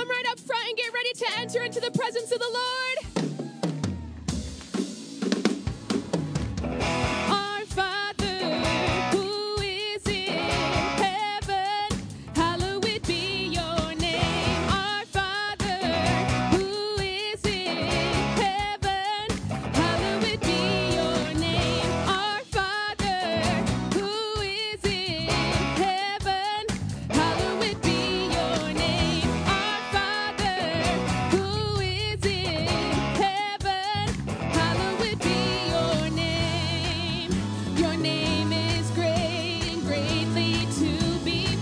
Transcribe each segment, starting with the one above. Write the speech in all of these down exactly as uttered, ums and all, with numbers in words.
Come right up front and get ready to enter into the presence of the Lord. Our Father, who is in heaven, hallowed be your name. Our Father, who is in heaven, hallowed be your name. Our Father, who is in heaven, hallowed be your name. Our Father, who is in heaven, hallowed be your name. Your name is great and greatly to be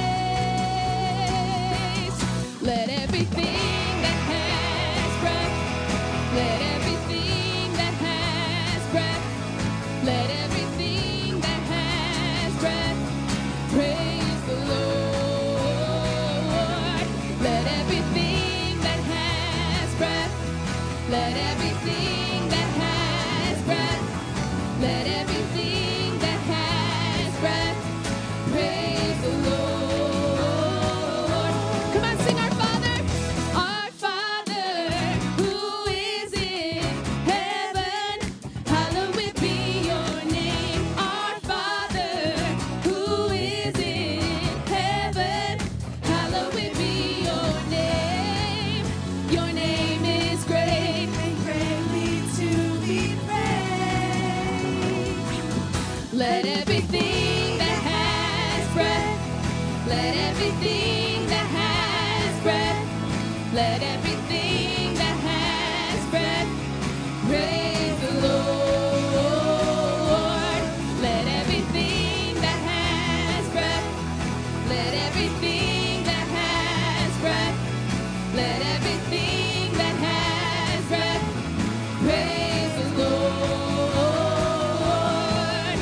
praised. Let everything that has breath, let everything that has breath, let everything that has breath praise the Lord. Let everything that has breath, let everything that has breath, let everything that has breath praise the Lord. Come on, sing our Father. Our Father, who is in heaven, hallowed be your name. Our Father, who is in heaven, hallowed be your name. Your name is great and greatly to be praised. Let everything that has breath, let everything that has breath, let everything that has breath praise the Lord. Let everything that has breath, let everything that has breath, let everything that has breath praise the Lord.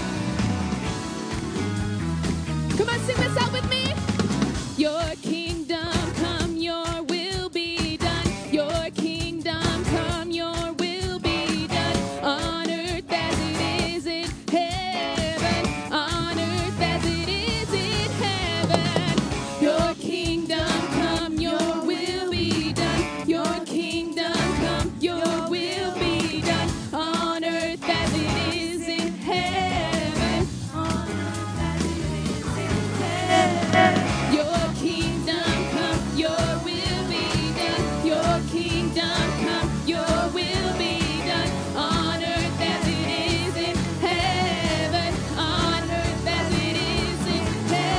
Come on, sing this out with me. Your kingdom come, your will be done. Your kingdom come, your will be done. On earth as it is in heaven. On earth as it is in heaven. Your kingdom come, your will be done. Your kingdom come, your will be done. On earth as it is in heaven. On earth as it is in heaven. Your kingdom come, your will be done. Your kingdom come, your will be done. On earth as it is in heaven. On earth as it is in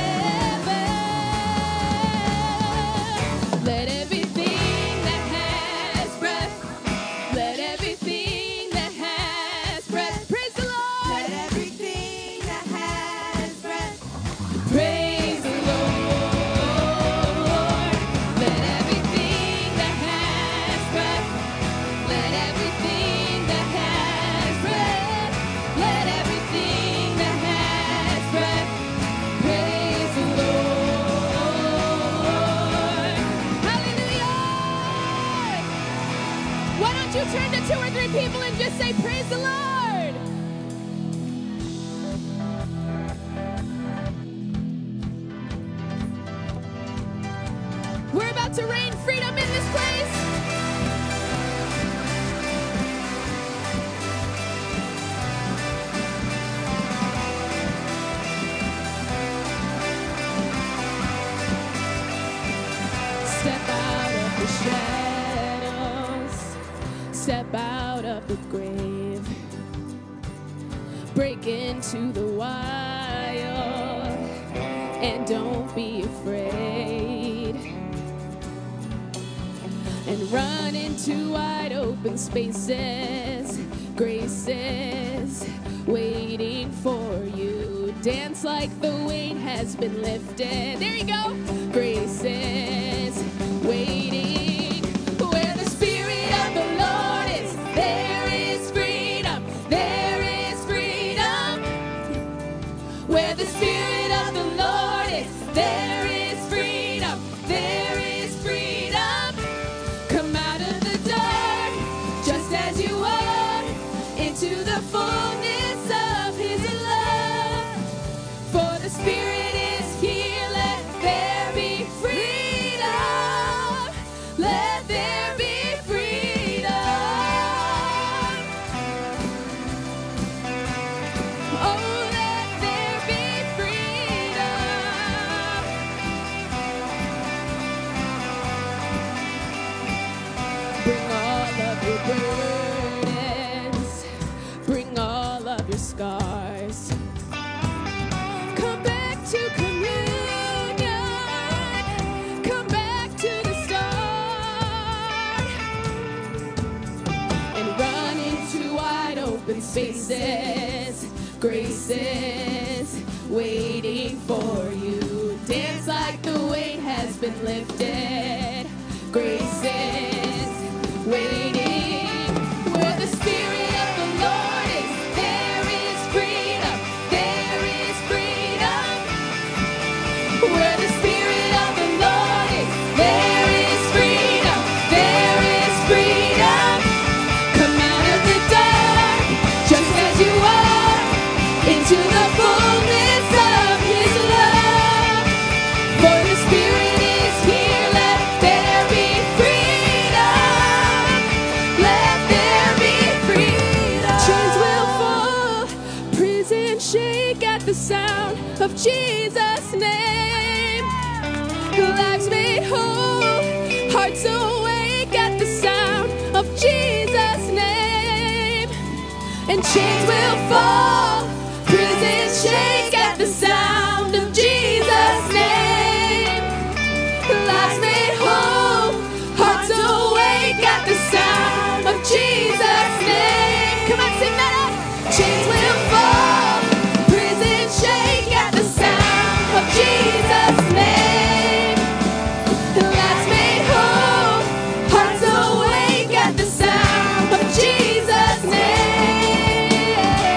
heaven. Let everything that has breath, let everything that has breath, praise the Lord. Let everything that has breath Praise the Lord. Let everything that has breath, let everything that has breath, let everything that has breath praise the Lord. Hallelujah. Why don't you turn to two or three people and just say, praise the Lord. We're about to reign freedom in this place. Step out of the shadows. Step out of the grave. Break into the wild. And don't be afraid. And run into wide open spaces. Graces waiting for you. Dance like the weight has been lifted. There you go. Graces waiting. Where the Spirit of the Lord is, there is freedom. There is freedom. Where the Spirit of the Lord is, there is freedom. There is freedom. Come out of the dark, just as you are, into the fullness of His love. For the Spirit is here, let there be freedom. spaces, grace is waiting for you. Dance like the weight has been lifted. Grace is waiting. Where the Spirit of the Lord is, there is freedom. There is freedom. Where the Spirit of the Lord is, there is freedom. There is freedom. Come out of the dark, just as you are, into the fullness of His love. For the Spirit is here, let there be freedom. Let there be freedom. Chains will fall, prison shake at the sound of Jesus' name. Lives made whole, hearts awake at the sound of Jesus' name. And chains will fall, prisons shake at the sound of Jesus' name. Lives made whole, hearts awake at the sound of Jesus' name. Come on, sing that out. Chains will fall, prisons shake at the sound of Jesus' name. Lives made whole, hearts awake at the sound of Jesus' name.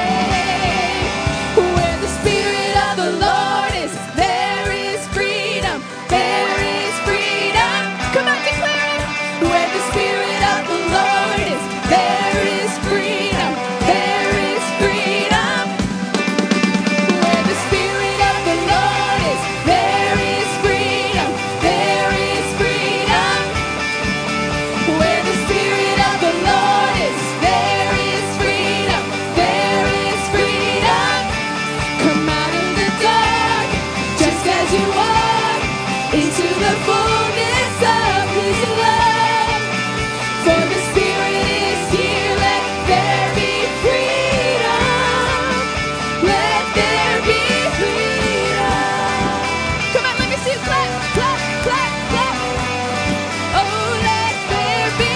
Where the Spirit of the Lord is, there is freedom. There is freedom. Come on, declare it. Where the Spirit of the Lord is, there is freedom. There is freedom. Where the Spirit of the Lord is, there is freedom. There is freedom. Where the Spirit of the Lord is, there is freedom. There is freedom. Come out of the dark, just as you are, into the fullness of His love. For the Spirit is here, let there be freedom. Let there be freedom. Come on, let me see you clap, clap, clap, clap. Oh, let there be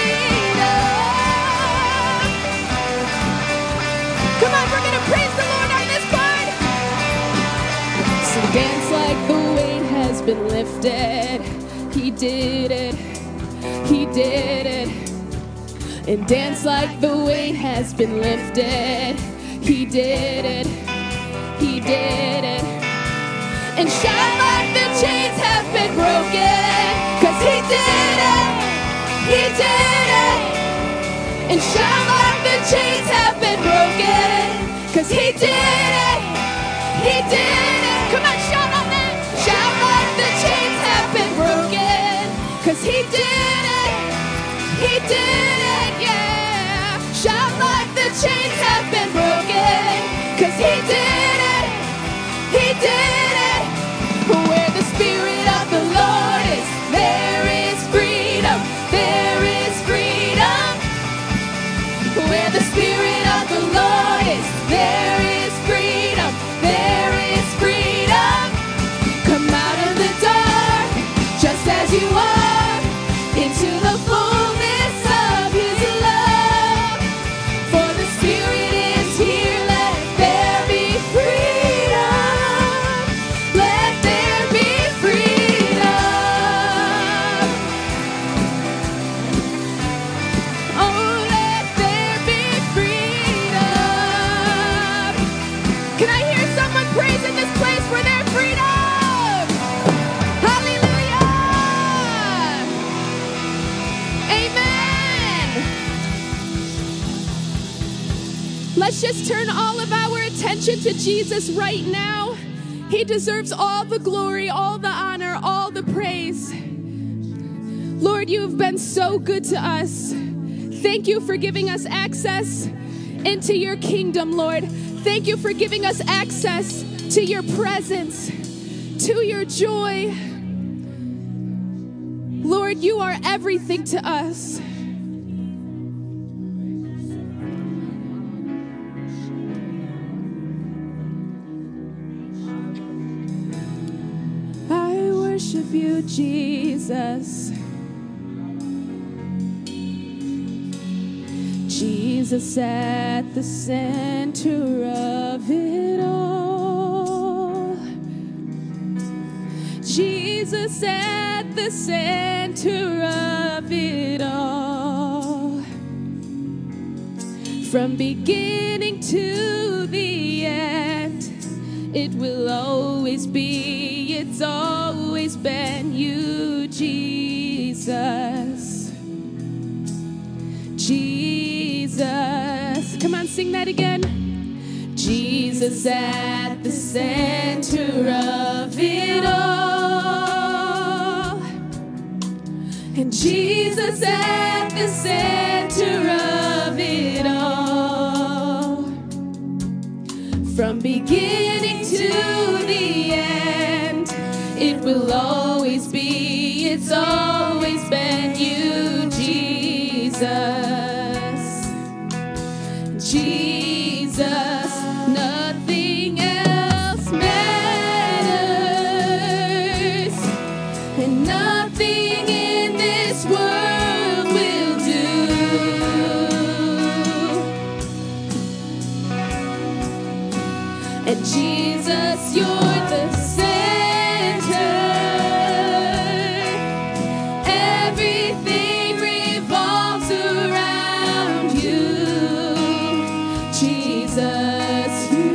freedom. Come on, we're gonna praise the Lord on this part. So dance like the weight has been lifted. He did it. He did it. And dance like the weight has been lifted. He did it. He did it. And shout like the chains have been broken. 'Cause He did it. He did it. And shout like the chains have been broken. 'Cause He did it. He did it. Come on, shout on that. Shout like the chains have been broken. 'Cause He did it. He did it, yeah. Shout like the chains have been broken. 'Cause He did it. He did it. Where the Spirit of the Lord is, there is freedom. There is freedom. Where the Spirit of the Lord is, there is freedom. There is freedom. Come out of the dark, just as you are, into the fullness of His love. For the Spirit is here, let there be freedom. Let there be freedom. Oh, let there be freedom. Can I hear someone praise in this place for their freedom? Hallelujah. Amen. Let's just turn all of our attention to Jesus right now. He deserves all the glory, all the honor, all the praise. Lord, you have been so good to us. Thank you for giving us access into your kingdom, Lord. Thank you for giving us access to your presence, to your joy. Lord, you are everything to us. I worship you, Jesus. Jesus at the center of it all. Jesus at the center of it all. From beginning to the end, it will always be, it's always been you, Jesus. Jesus. Come on, sing that again. Jesus at the center of it all. And Jesus at the center of it all. From beginning to the end, it will always be, it's always been you, Jesus. Jesus, nothing else matters, and nothing in this world will do. And Jesus, you're the center. Everything revolves around you. Jesus, you.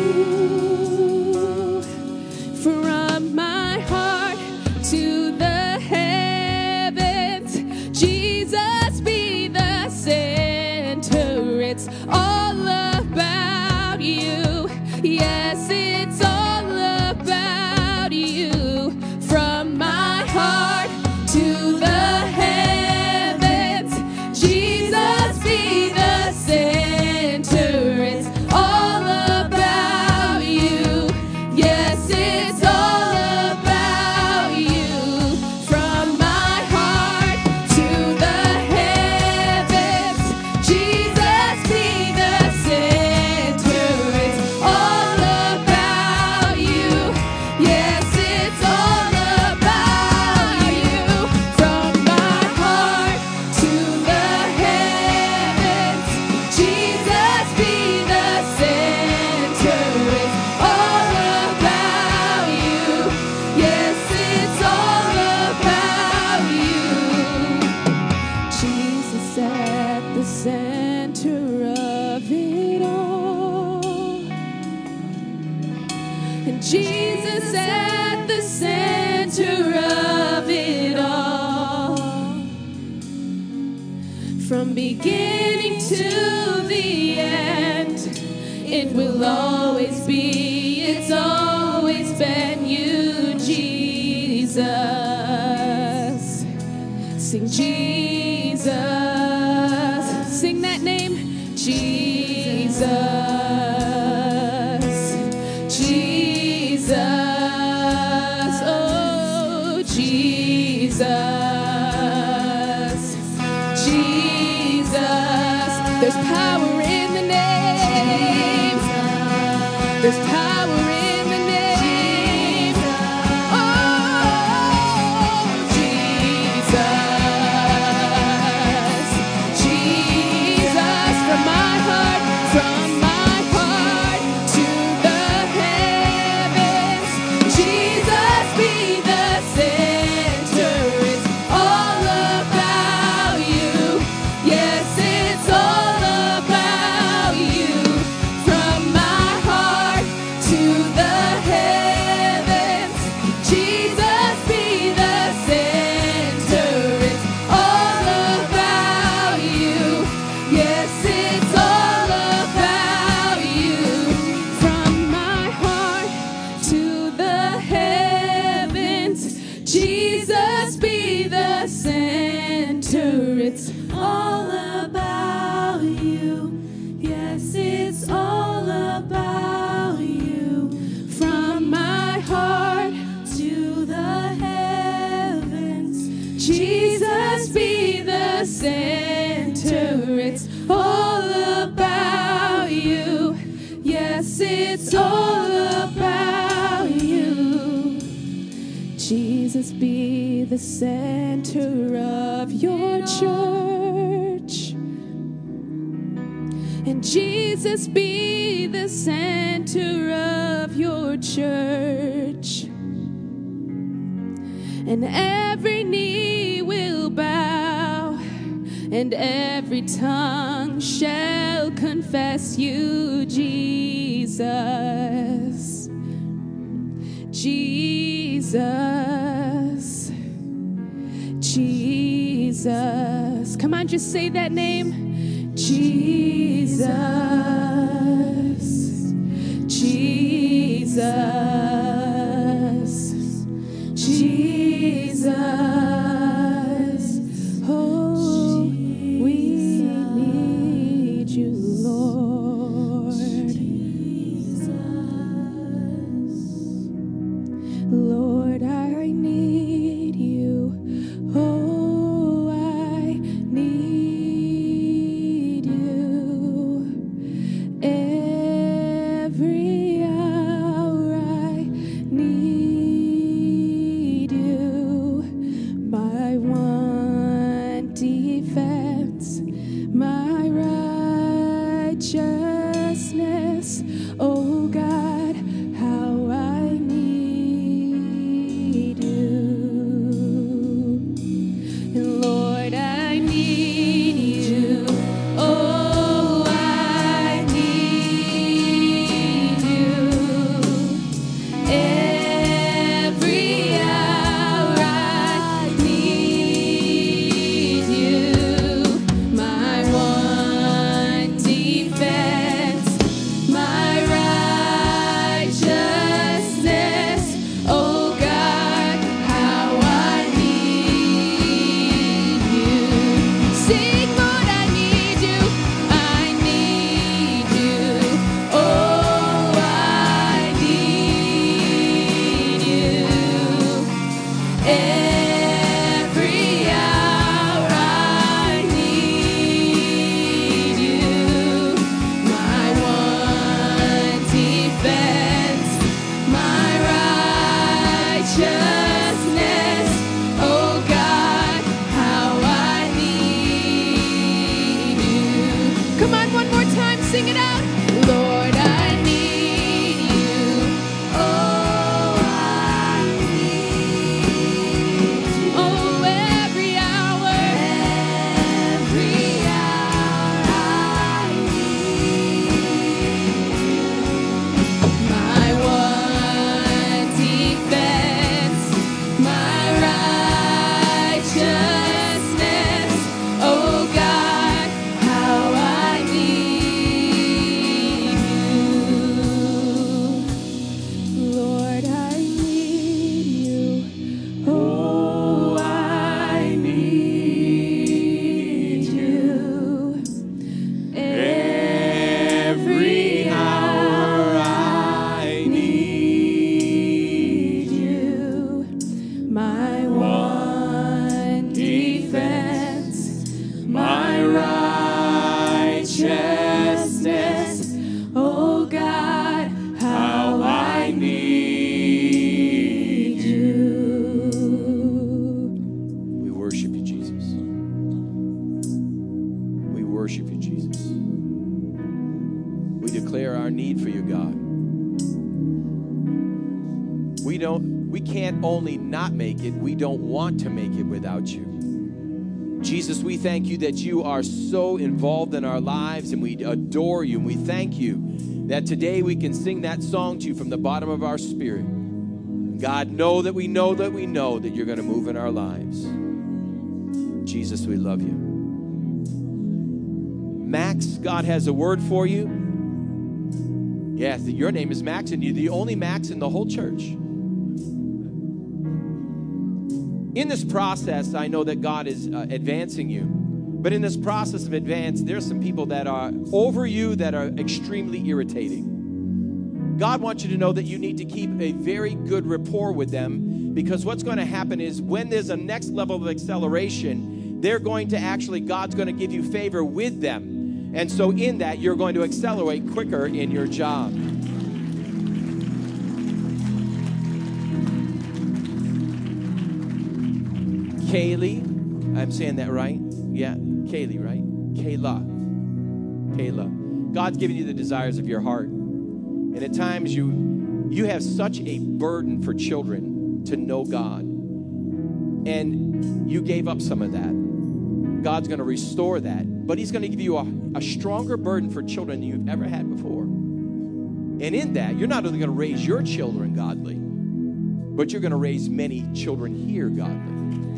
From my heart to the heavens, Jesus be the center. It's all about you. Yes, it's all about you. From my heart to the heavens, Jesus be the center. It's all about you. Yes, it's all about you. From my heart to the heavens, Jesus be the center. It's all about you. Yes, it's all about you. From my heart to the heavens, Jesus be the center. It's all about you. Yes, it's all about you. Jesus at the center of it all. And Jesus at the center of it all. From beginning to the end, it will always be, it's always been you, Jesus. Sing Jesus. Sing that name. Jesus. Jesus. Oh, Jesus. Jesus. There's power in the name. There's power in the name. Oh, Jesus. Jesus. From my heart, from my heart to the heavens, Jesus be the center. It's all about you. Yes, it's all about you. From my heart to the heavens, Jesus be the center. It's all about you. Yes, it's all about you. From my heart to the heavens, Jesus be the center. It's all about you. Yes, it's all about you. From my heart to the heavens, Jesus be the center. It's all about you. Yes, it's all about you. Jesus be the center of your church. And Jesus, be the center of your church. And every knee will bow, and every tongue shall confess you, Jesus. Jesus. Jesus. Come on, just say that name. Jesus. Jesus. Jesus. Oh, we need you, Lord. Lord, I need you. Oh, I need you. Every hour I need you. My one defense, my righteousness. Oh God, how I need you. And Lord, I need you. Oh, I need you. Every hour I need you. My one defense, my righteousness. Oh God, how I need you. Sing, Lord, I need you. I need you. Oh, I need you. Every hour I need you. My one defense, my righteousness. Oh God, how I need you. Come on, one more time, sing it out. Lord, I need you. Oh, I need you. Oh, every hour. Every hour I need you. My one defense, my righteousness. Oh God, how I need you. Lord, I need you. Oh, I need you. Every hour I need you. My one defense, my righteousness. Oh God, how I need you. We worship you, Jesus. We worship you, Jesus. We declare our need for you, God. We don't, we can't only not make it, we don't want to make it without you. Jesus, we thank you that you are so involved in our lives, and we adore you, and we thank you that today we can sing that song to you from the bottom of our spirit. God, know that we know that we know that you're going to move in our lives. Jesus, we love you. Max, God has a word for you. Yes, your name is Max, and you're the only Max in the whole church. In this process, I know that God is uh, advancing you. But in this process of advance, there's some people that are over you that are extremely irritating. God wants you to know that you need to keep a very good rapport with them, because what's going to happen is when there's a next level of acceleration, they're going to actually, God's going to give you favor with them. And so in that, you're going to accelerate quicker in your job. Kaylee, I'm saying that right? Yeah, Kaylee, right? Kayla. Kayla. God's given you the desires of your heart. And at times you, you have such a burden for children to know God. And you gave up some of that. God's going to restore that. But he's going to give you a, a stronger burden for children than you've ever had before. And in that, you're not only going to raise your children godly, but you're going to raise many children here godly.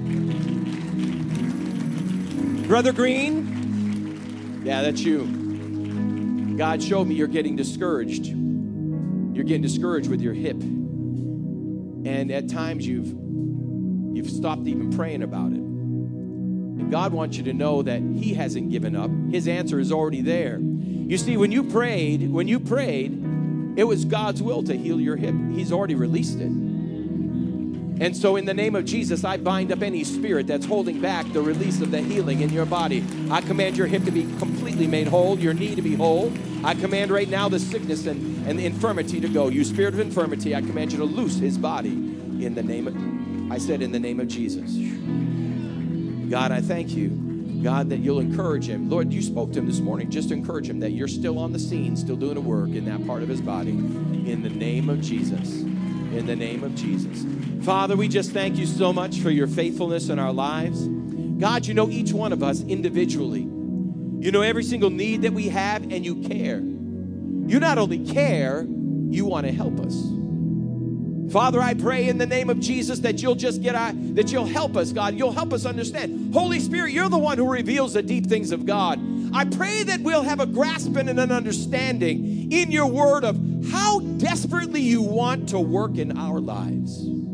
Brother Green, yeah, that's you. God showed me you're getting discouraged. You're getting discouraged with your hip. And at times you've you've stopped even praying about it. And God wants you to know that he hasn't given up. His answer is already there. You see, when you prayed, when you prayed, it was God's will to heal your hip. He's already released it. And so in the name of Jesus, I bind up any spirit that's holding back the release of the healing in your body. I command your hip to be completely made whole, your knee to be whole. I command right now the sickness and, and the infirmity to go. You spirit of infirmity, I command you to loose his body in the name of, I said in the name of Jesus. God, I thank you, God, that you'll encourage him. Lord, you spoke to him this morning. Just encourage him that you're still on the scene, still doing the work in that part of his body. In the name of Jesus. In the name of Jesus. Father, we just thank you so much for your faithfulness in our lives. God, you know each one of us individually. You know every single need that we have, and you care. You not only care, you want to help us. Father, I pray in the name of Jesus that you'll just get our, that you'll help us, God. You'll help us understand. Holy Spirit, you're the one who reveals the deep things of God. I pray that we'll have a grasp and an understanding in your word of how desperately you want to work in our lives.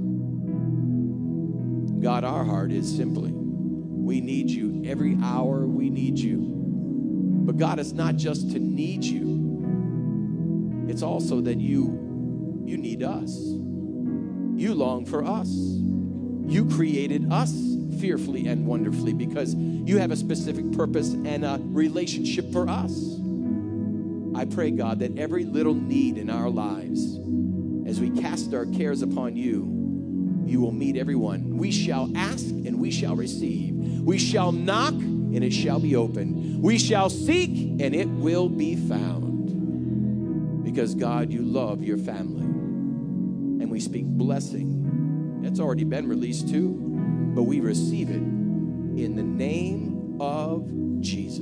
God, our heart is simply, we need you every hour. We need you. But God, it's not just to need you. It's also that you, you need us. You long for us. You created us fearfully and wonderfully because you have a specific purpose and a relationship for us. I pray, God, that every little need in our lives, as we cast our cares upon you, you will meet everyone. We shall ask and we shall receive. We shall knock and it shall be opened. We shall seek and it will be found. Because, God, you love your family. And we speak blessing. It's already been released too, but we receive it in the name of Jesus.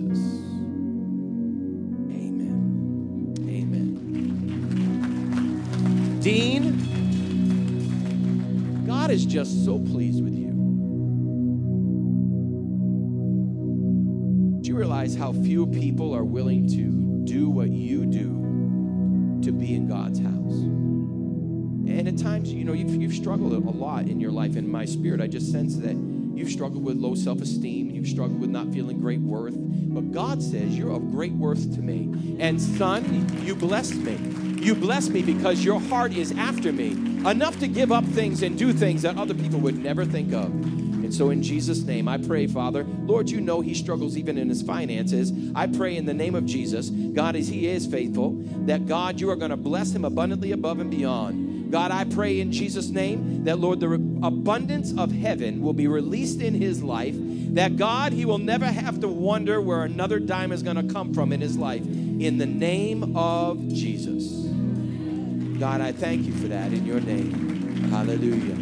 Amen. Amen. Dean, God is just so pleased with you. Do you realize how few people are willing to do what you do to be in God's house? And at times, you know, you've, you've struggled a lot in your life. In my spirit, I just sense that you've struggled with low self-esteem. You've struggled with not feeling great worth. But God says you're of great worth to me. And son, you blessed me. You blessed me because your heart is after me. Enough to give up things and do things that other people would never think of. And so in Jesus' name, I pray, Father, Lord, you know he struggles even in his finances. I pray in the name of Jesus, God, as he is faithful, that God, you are going to bless him abundantly above and beyond. God, I pray in Jesus' name that, Lord, the re- abundance of heaven will be released in his life, that, God, he will never have to wonder where another dime is going to come from in his life. In the name of Jesus. God, I thank you for that in your name. Hallelujah.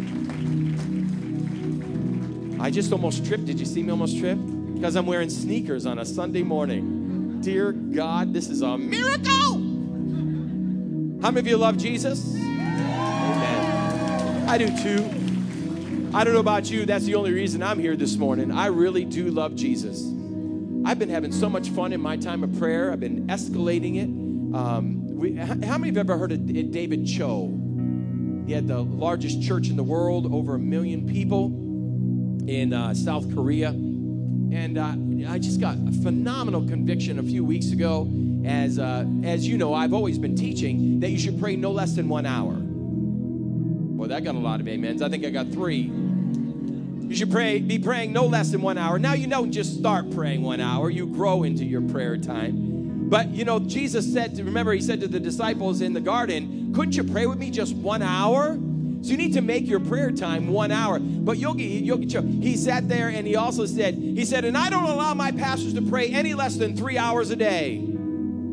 I just almost tripped. Did you see me almost trip? Because I'm wearing sneakers on a Sunday morning. Dear God, this is a miracle. How many of you love Jesus? Amen. I do too. I don't know about you. That's the only reason I'm here this morning. I really do love Jesus. I've been having so much fun in my time of prayer. I've been escalating it. Um, we, how many of you have ever heard of David Cho? He had the largest church in the world, over a million people in uh, South Korea. And uh, I just got a phenomenal conviction a few weeks ago. As uh, as you know, I've always been teaching that you should pray no less than one hour. Boy, that got a lot of amens. I think I got three. You should pray, be praying no less than one hour. Now, you don't just start praying one hour. You grow into your prayer time. But, you know, Jesus said, to, remember, he said to the disciples in the garden, couldn't you pray with me just one hour? So you need to make your prayer time one hour. But you'll get, you'll get your, he sat there and he also said, he said, and I don't allow my pastors to pray any less than three hours a day.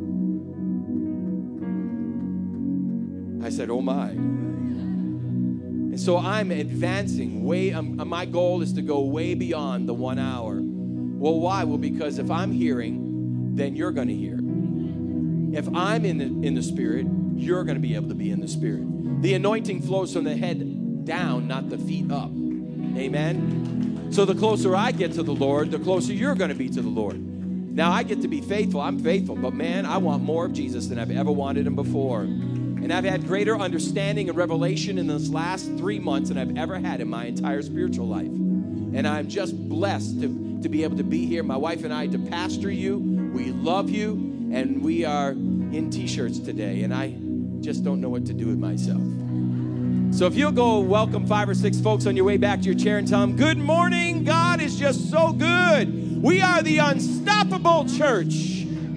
said, oh my. And so I'm advancing way, um, my goal is to go way beyond the one hour. Well, why? Well, because if I'm hearing, then you're going to hear. If I'm in the, in the Spirit, you're going to be able to be in the Spirit. The anointing flows from the head down, not the feet up. Amen? So the closer I get to the Lord, the closer you're going to be to the Lord. Now, I get to be faithful. I'm faithful. But, man, I want more of Jesus than I've ever wanted him before. And I've had greater understanding and revelation in this last three months than I've ever had in my entire spiritual life. And I'm just blessed to, to be able to be here, my wife and I, to pastor you. We love you, and we are in T-shirts today. And I just don't know what to do with myself. So if you'll go welcome five or six folks on your way back to your chair and tell them, good morning, God is just so good. We are the Unstoppable Church.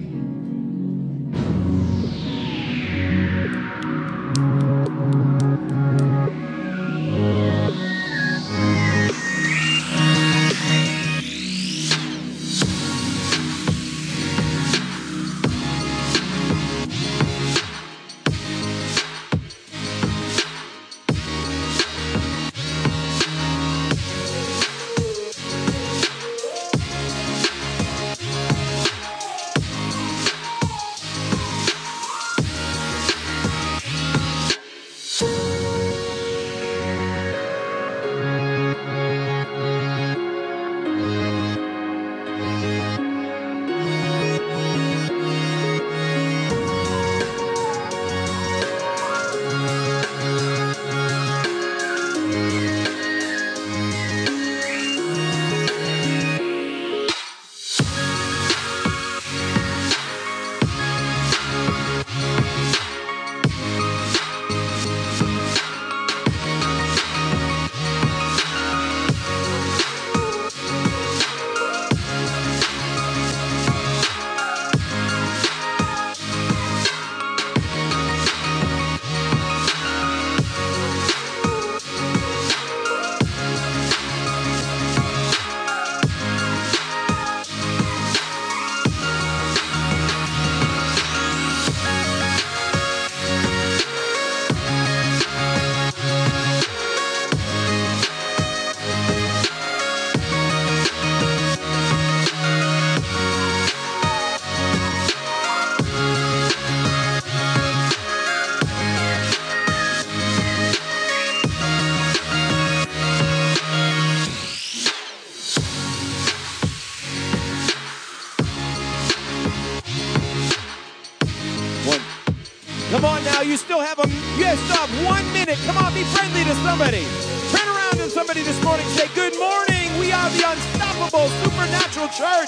Come on now, you still have a, you still have one minute. Come on, be friendly to somebody. Turn around to somebody this morning and say, good morning. We are the Unstoppable Supernatural Church.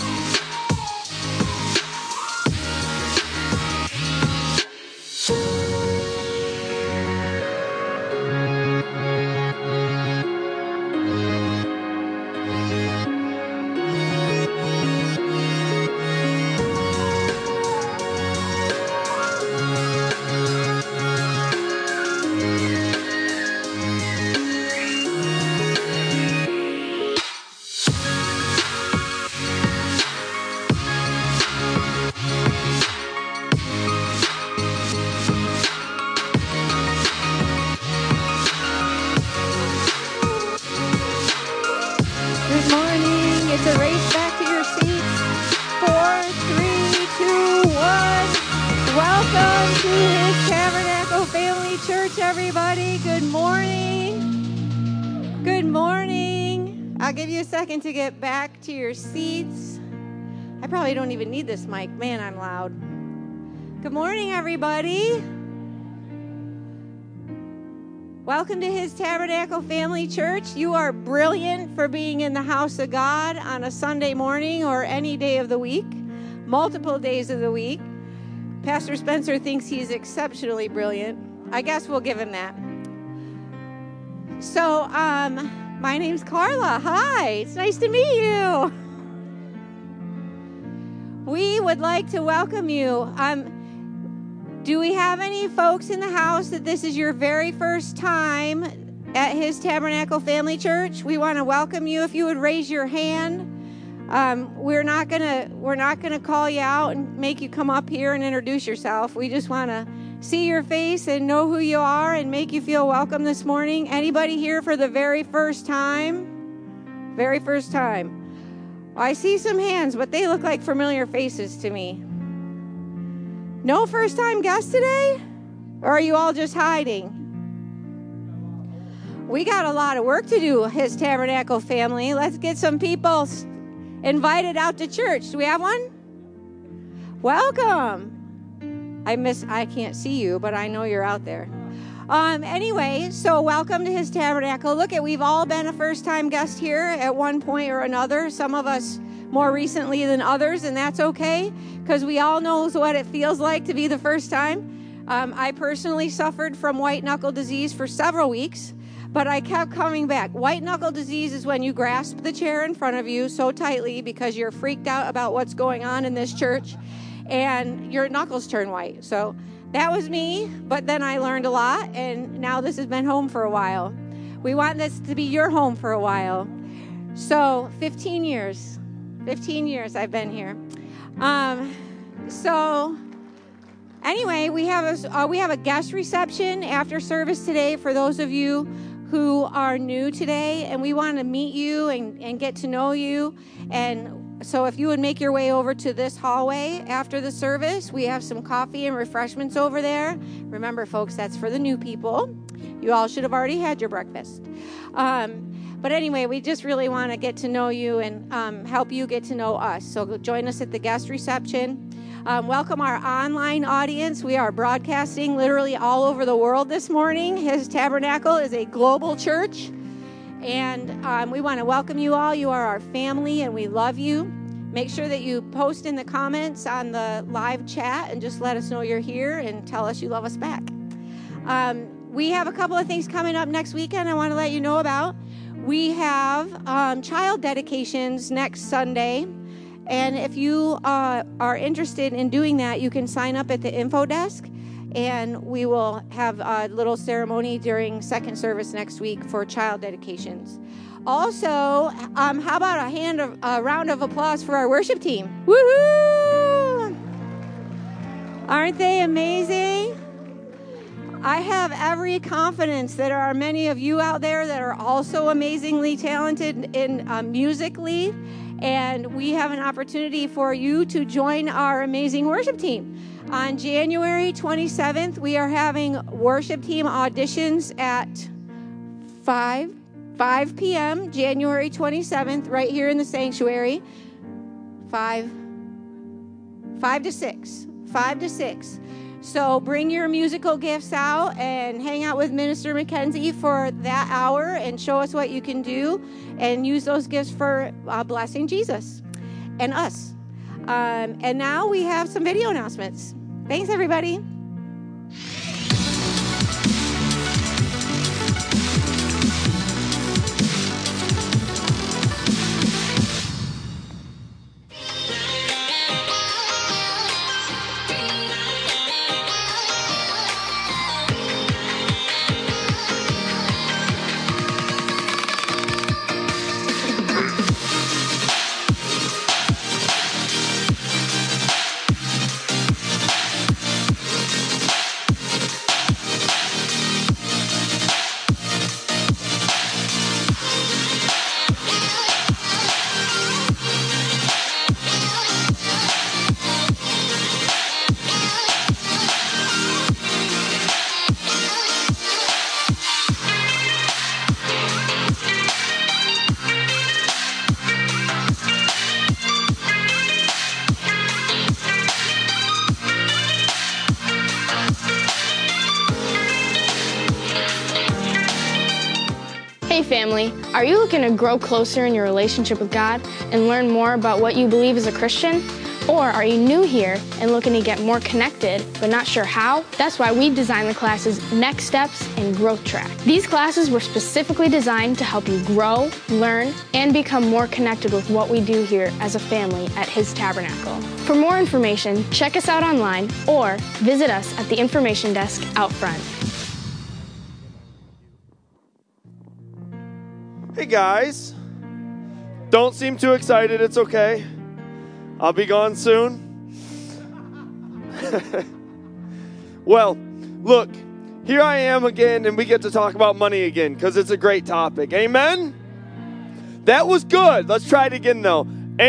To get back to your seats. I probably don't even need this mic. Man, I'm loud. Good morning, everybody. Welcome to His Tabernacle Family Church. You are brilliant for being in the house of God on a Sunday morning or any day of the week, multiple days of the week. Pastor Spencer thinks he's exceptionally brilliant. I guess we'll give him that. So, um, my name's Carla. Hi, it's nice to meet you. We would like to welcome you. Um, do we have any folks in the house that this is your very first time at His Tabernacle Family Church? We want to welcome you. If you would raise your hand, um, we're not gonna we're not gonna call you out and make you come up here and introduce yourself. We just want to see your face and know who you are and make you feel welcome this morning? Anybody here for the very first time? Very first time. I see some hands, but they look like familiar faces to me. No first-time guests today? Or are you all just hiding? We got a lot of work to do, His Tabernacle family. Let's get some people invited out to church. Do we have one? Welcome. I miss, I can't see you, but I know you're out there. Um, anyway, so welcome to His Tabernacle. Look, at we've all been a first-time guest here at one point or another. Some of us more recently than others, and that's okay, because we all know what it feels like to be the first time. Um, I personally suffered from white knuckle disease for several weeks, but I kept coming back. White knuckle disease is when you grasp the chair in front of you so tightly because you're freaked out about what's going on in this church, and your knuckles turn white. So that was me, but then I learned a lot, and now this has been home for a while. We want this to be your home for a while. So fifteen years. fifteen years I've been here. Um, so anyway, we have a, uh, we have a guest reception after service today for those of you who are new today, and we want to meet you and, and get to know you. And so if you would make your way over to this hallway after the service, we have some coffee and refreshments over there. Remember, folks, that's for the new people. You all should have already had your breakfast. Um, but anyway, we just really want to get to know you and um, help you get to know us. So join us at the guest reception. Um, welcome our online audience. We are broadcasting literally all over the world this morning. His Tabernacle is a global church. And um, we want to welcome you all. You are our family, and we love you. Make sure that you post in the comments on the live chat and just let us know you're here and tell us you love us back. Um, we have a couple of things coming up next weekend I want to let you know about. We have um, child dedications next Sunday. And if you uh, are interested in doing that, you can sign up at the info desk. And we will have a little ceremony during second service next week for child dedications. Also, um, how about a hand of, a round of applause for our worship team? Woohoo! Aren't they amazing? I have every confidence that there are many of you out there that are also amazingly talented in uh, musically, and we have an opportunity for you to join our amazing worship team. On January twenty-seventh, we are having worship team auditions at five p.m., January twenty-seventh, right here in the sanctuary. Five, five to six, five to six. So bring your musical gifts out and hang out with Minister Mackenzie for that hour and show us what you can do and use those gifts for uh, blessing Jesus and us. Um, and now we have some video announcements. Thanks, everybody. Family, are you looking to grow closer in your relationship with God and learn more about what you believe as a Christian? Or are you new here and looking to get more connected but not sure how? That's why we designed the classes Next Steps and Growth Track. These classes were specifically designed to help you grow, learn, and become more connected with what we do here as a family at His Tabernacle. For more information, check us out online or visit us at the information desk out front. Hey guys, don't seem too excited, it's okay. I'll be gone soon. Well, look, here I am again, and we get to talk about money again because it's a great topic. Amen? That was good. Let's try it again, though.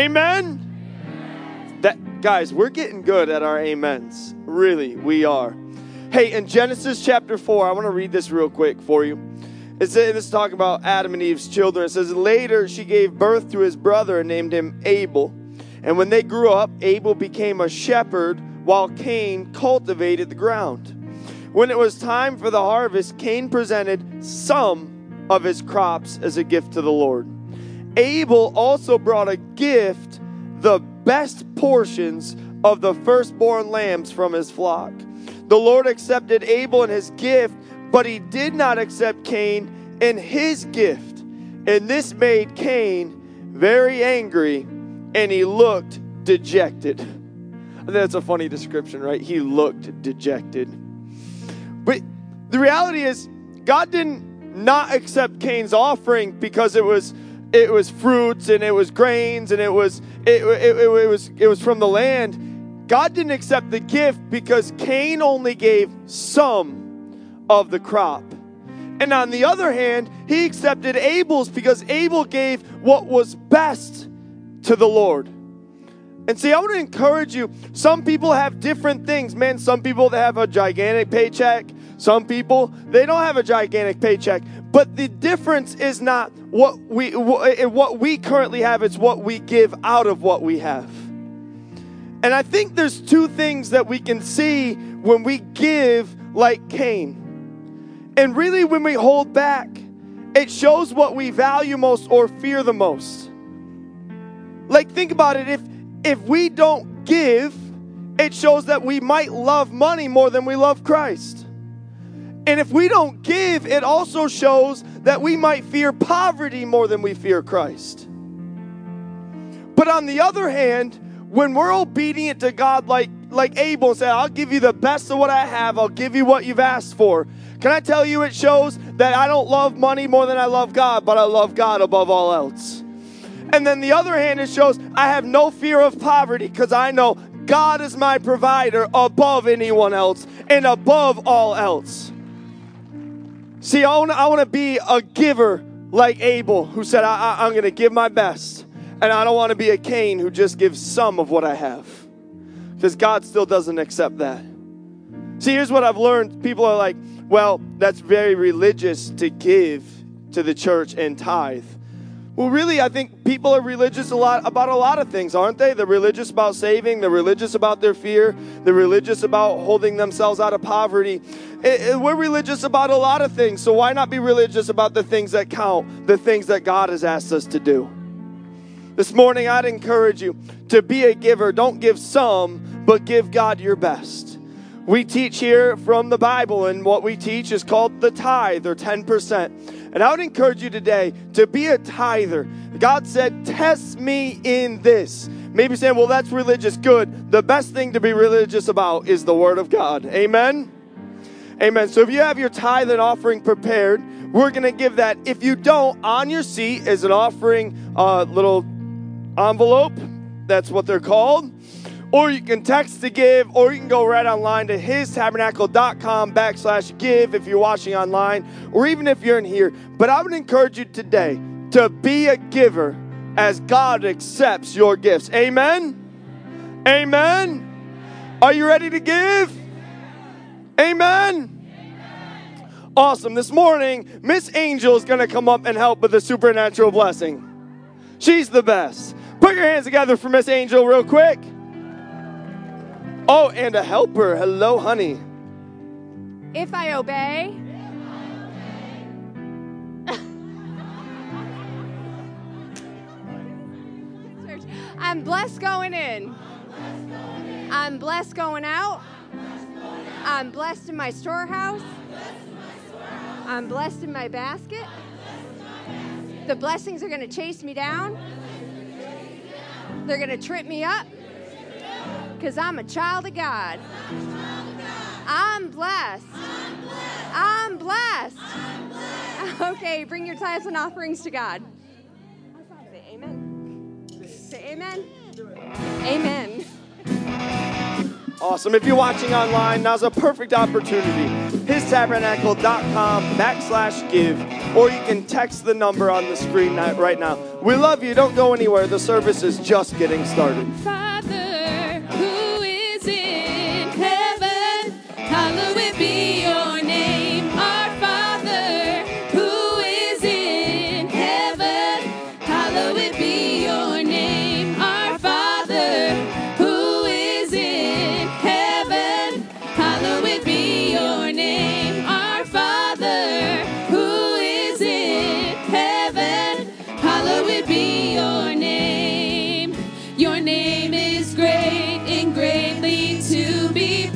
Amen? That, guys, we're getting good at our amens. Really, we are. Hey, in Genesis chapter four, I want to read this real quick for you. It says, this is talking about Adam and Eve's children. It says, later she gave birth to his brother and named him Abel. And when they grew up, Abel became a shepherd while Cain cultivated the ground. When it was time for the harvest, Cain presented some of his crops as a gift to the Lord. Abel also brought a gift, the best portions of the firstborn lambs from his flock. The Lord accepted Abel and his gift, but he did not accept Cain and his gift. And this made Cain very angry, and he looked dejected. I think that's a funny description, right? He looked dejected. But the reality is, God didn't not accept Cain's offering because it was it was fruits and it was grains and it was it, it, it, it was it was from the land. God didn't accept the gift because Cain only gave some of the crop. And on the other hand, he accepted Abel's because Abel gave what was best to the Lord. And see, I want to encourage you, some people have different things. Man, some people, they have a gigantic paycheck. Some people, they don't have a gigantic paycheck. But the difference is not what we what we currently have, it's what we give out of what we have. And I think there's two things that we can see when we give like Cain. And really when we hold back, it shows what we value most or fear the most. Like, think about it. If if we don't give, it shows that we might love money more than we love Christ. And if we don't give, it also shows that we might fear poverty more than we fear Christ. But on the other hand, when we're obedient to God like, like Abel and say, I'll give you the best of what I have, I'll give you what you've asked for. Can I tell you, it shows that I don't love money more than I love God, but I love God above all else. And then the other hand, it shows I have no fear of poverty because I know God is my provider above anyone else and above all else. See, I want to I want to be a giver like Abel, who said, I, I, I'm going to give my best. And I don't want to be a Cain who just gives some of what I have. Because God still doesn't accept that. See, here's what I've learned. People are like, well, that's very religious to give to the church and tithe. Well, really, I think people are religious a lot about a lot of things, aren't they? They're religious about saving. They're religious about their fear. They're religious about holding themselves out of poverty. It, it, we're religious about a lot of things. So why not be religious about the things that count, the things that God has asked us to do? This morning, I'd encourage you to be a giver. Don't give some, but give God your best. We teach here from the Bible, and what we teach is called the tithe, or ten percent. And I would encourage you today to be a tither. God said, test me in this. Maybe saying, well, that's religious. Good. The best thing to be religious about is the Word of God. Amen? Amen. So if you have your tithe and offering prepared, we're going to give that. If you don't, on your seat is an offering uh, little envelope. That's what they're called. Or you can text to give, or you can go right online to histabernacle.com backslash give if you're watching online, or even if you're in here. But I would encourage you today to be a giver as God accepts your gifts. Amen? Amen? Are you ready to give? Amen? Awesome. This morning, Miss Angel is going to come up and help with the supernatural blessing. She's the best. Put your hands together for Miss Angel real quick. Oh, and a helper. Hello, honey. If I obey, I'm blessed going in. I'm blessed going out. I'm blessed in my storehouse. I'm blessed in my basket. The blessings are going to chase me down. They're going to trip me up. Because I'm a child of God. I'm blessed. I'm blessed. I'm blessed. Okay, bring your tithes and offerings to God. Say amen. Say amen. Amen. Awesome. If you're watching online, now's a perfect opportunity. histabernacle.com backslash give, or you can text the number on the screen right now. We love you. Don't go anywhere. The service is just getting started. Father, who is in heaven, hallowed be your name. Our Father, who is in heaven, hallowed be your name. Our Father, who is in heaven, hallowed be your name. Our Father, who is in heaven, hallowed be your name. Your name is great and greatly to be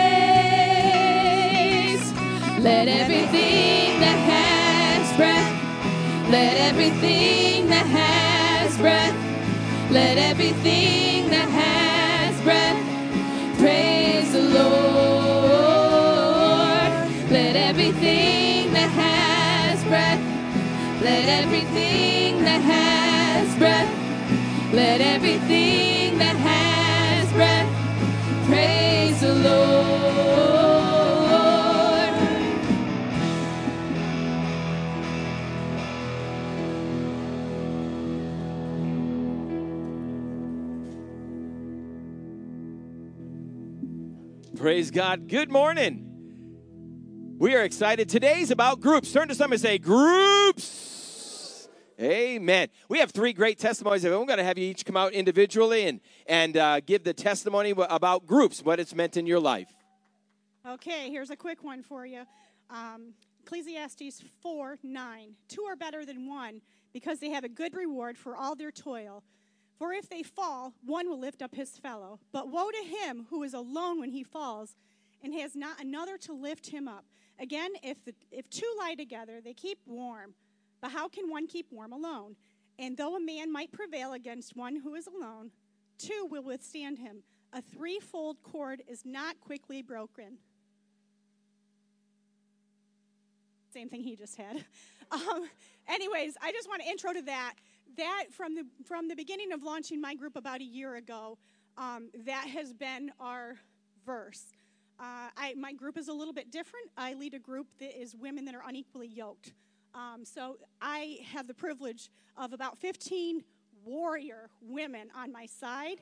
praised. Let everything that has breath, let everything that has breath, let everything that has breath praise the Lord. Let everything that has breath, let everything that has breath, let everything that has breath praise the Lord. Praise God. Good morning. We are excited. Today's about groups. Turn to somebody and say, groups. Amen. We have three great testimonies. I'm going to have you each come out individually and, and uh, give the testimony about groups, what it's meant in your life. Okay, here's a quick one for you. Um, Ecclesiastes four nine. Two are better than one because they have a good reward for all their toil. For if they fall, one will lift up his fellow. But woe to him who is alone when he falls and has not another to lift him up. Again, if the, if two lie together, they keep warm. But how can one keep warm alone? And though a man might prevail against one who is alone, two will withstand him. A threefold cord is not quickly broken. Same thing he just had. Um, anyways, I just want to intro to that. That from the from the beginning of launching my group about a year ago, um, that has been our verse. Uh, I, my group is a little bit different. I lead a group that is women that are unequally yoked. Um, so I have the privilege of about fifteen warrior women on my side.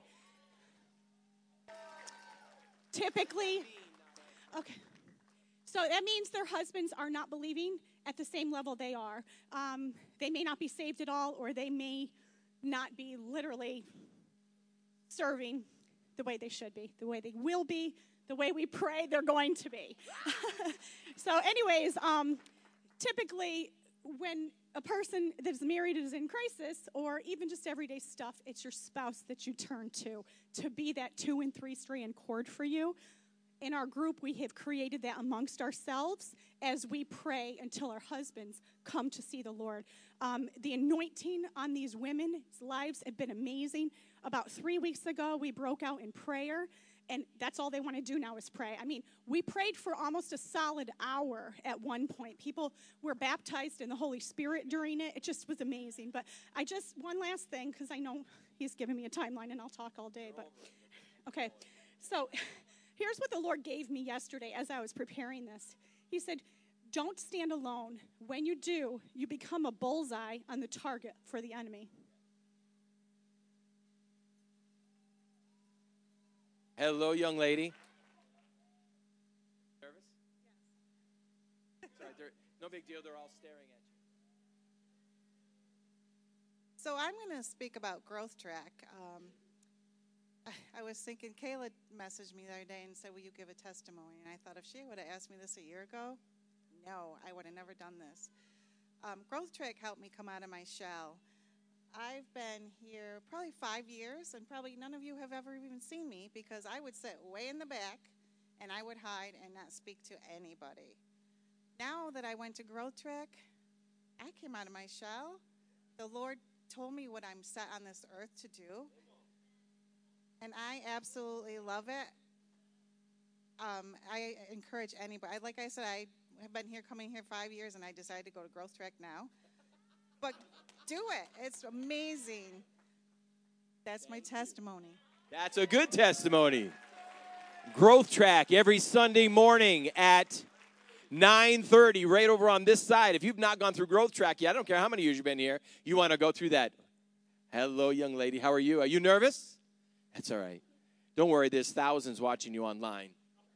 Typically, okay. So that means their husbands are not believing at the same level they are. Um, they may not be saved at all, or they may not be literally serving the way they should be, the way they will be, the way we pray they're going to be. So anyways, um, typically when a person that's married is in crisis, or even just everyday stuff, it's your spouse that you turn to, to be that two and three strand cord for you. In our group, we have created that amongst ourselves as we pray until our husbands come to see the Lord. Um, the anointing on these women's lives have been amazing. About three weeks ago, we broke out in prayer, and that's all they want to do now is pray. I mean, we prayed for almost a solid hour at one point. People were baptized in the Holy Spirit during it. It just was amazing. But I just, one last thing, because I know he's giving me a timeline, and I'll talk all day. But okay, so here's what the Lord gave me yesterday as I was preparing this. He said, don't stand alone. When you do, you become a bullseye on the target for the enemy. Hello, young lady. Nervous? Yes. Sorry, no big deal. They're all staring at you. So I'm going to speak about Growth Track. Um, I, I was thinking, Kayla messaged me the other day and said, will you give a testimony? And I thought, if she would have asked me this a year ago, no, I would have never done this. Um, Growth Track helped me come out of my shell. I've been here probably five years, and probably none of you have ever even seen me because I would sit way in the back, and I would hide and not speak to anybody. Now that I went to Growth Track, I came out of my shell. The Lord told me what I'm set on this earth to do, and I absolutely love it. Um, I encourage anybody. Like I said, I have been here, coming here five years, and I decided to go to Growth Track now. But do it. It's amazing. That's my testimony. That's a good testimony. Growth Track every Sunday morning at nine thirty, right over on this side. If you've not gone through Growth Track yet, I don't care how many years you've been here, you want to go through that. Hello, young lady. How are you? Are you nervous? That's all right. Don't worry, there's thousands watching you online.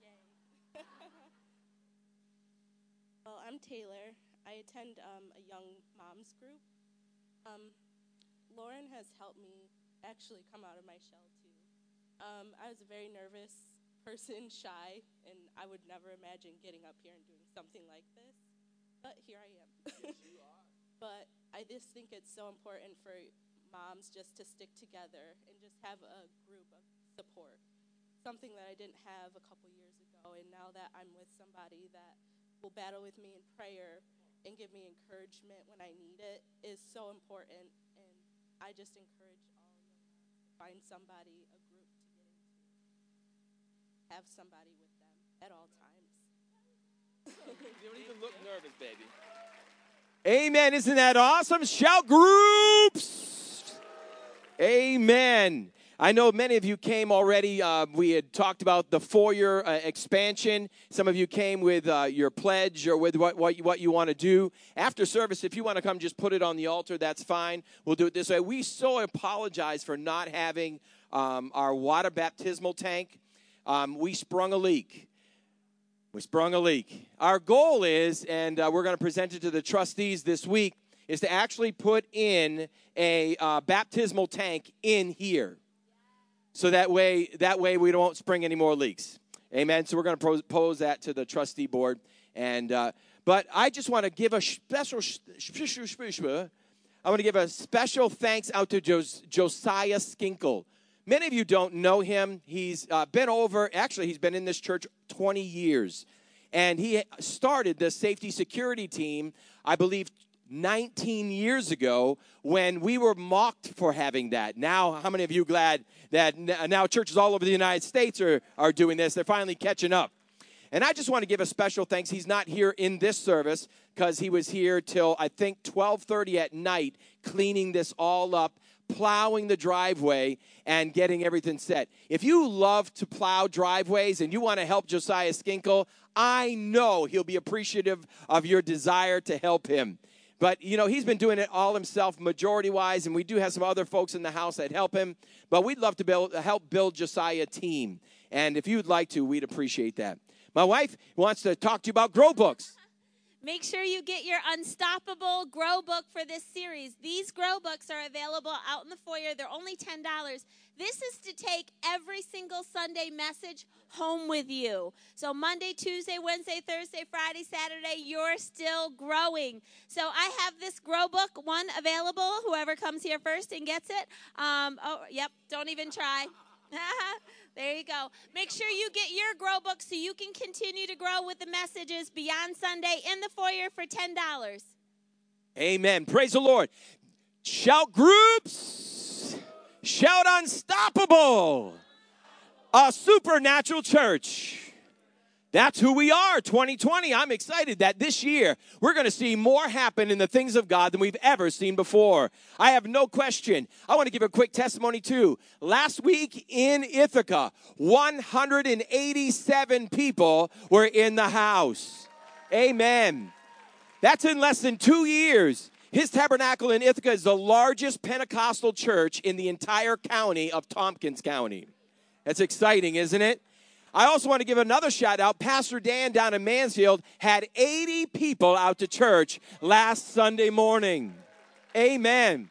Well, I'm Taylor. I attend um, a young moms group. Um, Lauren has helped me actually come out of my shell, too. Um, I was a very nervous person, shy, and I would never imagine getting up here and doing something like this. But here I am. Yes, you are. But I just think it's so important for moms just to stick together and just have a group of support. Something that I didn't have a couple years ago, and now that I'm with somebody that will battle with me in prayer and give me encouragement when I need it is so important. And I just encourage all young moms to find somebody, a group to get into, have somebody with them at all times. You don't even look nervous, baby. Amen. Isn't that awesome? Shout groups. Amen. I know many of you came already. Uh, we had talked about the four-year uh, expansion. Some of you came with uh, your pledge or with what, what you, what you want to do. After service, if you want to come, just put it on the altar. That's fine. We'll do it this way. We so apologize for not having um, our water baptismal tank. Um, we sprung a leak. We sprung a leak. Our goal is, and uh, we're going to present it to the trustees this week, is to actually put in a uh, baptismal tank in here. So that way, that way we don't spring any more leaks. Amen. So we're going to propose that to the trustee board. And uh, but I just want to give a special. I want to give a special thanks out to Jos- Josiah Skinkle. Many of you don't know him. He's uh, been over. Actually, he's been in this church twenty years, and he started the safety security team, I believe, nineteen years ago when we were mocked for having that. Now, how many of you glad that now churches all over the United States are, are doing this? They're finally catching up. And I just want to give a special thanks. He's not here in this service because he was here till, I think, twelve thirty at night cleaning this all up, plowing the driveway, and getting everything set. If you love to plow driveways and you want to help Josiah Skinkle, I know he'll be appreciative of your desire to help him. But, you know, he's been doing it all himself majority-wise, and we do have some other folks in the house that help him. But we'd love to build, help build Josiah a team. And if you'd like to, we'd appreciate that. My wife wants to talk to you about Grow Books. Make sure you get your Unstoppable Grow Book for this series. These Grow Books are available out in the foyer. They're only ten dollars. This is to take every single Sunday message home with you. So Monday, Tuesday, Wednesday, Thursday, Friday, Saturday, you're still growing. So I have this Grow Book, one available, whoever comes here first and gets it. Um, oh, yep, don't even try. There you go. Make sure you get your Grow Book so you can continue to grow with the messages beyond Sunday in the foyer for ten dollars. Amen. Praise the Lord. Shout groups. Shout unstoppable. A supernatural church. That's who we are, twenty twenty. I'm excited that this year we're going to see more happen in the things of God than we've ever seen before. I have no question. I want to give a quick testimony too. Last week in Ithaca, one hundred eighty-seven people were in the house. Amen. That's in less than two years. His Tabernacle in Ithaca is the largest Pentecostal church in the entire county of Tompkins County. That's exciting, isn't it? I also want to give another shout out. Pastor Dan down in Mansfield had eighty people out to church last Sunday morning. Amen.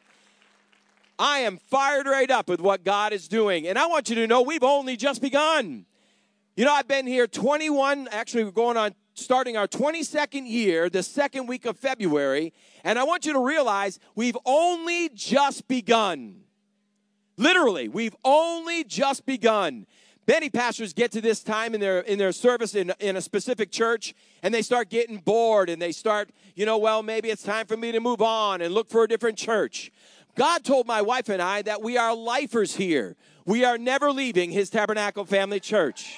I am fired right up with what God is doing. And I want you to know we've only just begun. You know, I've been here twenty-one, actually we're going on, starting our twenty-second year, the second week of February. And I want you to realize we've only just begun. Literally, we've only just begun. Many pastors get to this time in their in their service in, in a specific church, and they start getting bored, and they start, you know, well, maybe it's time for me to move on and look for a different church. God told my wife and I that we are lifers here. We are never leaving His Tabernacle Family Church.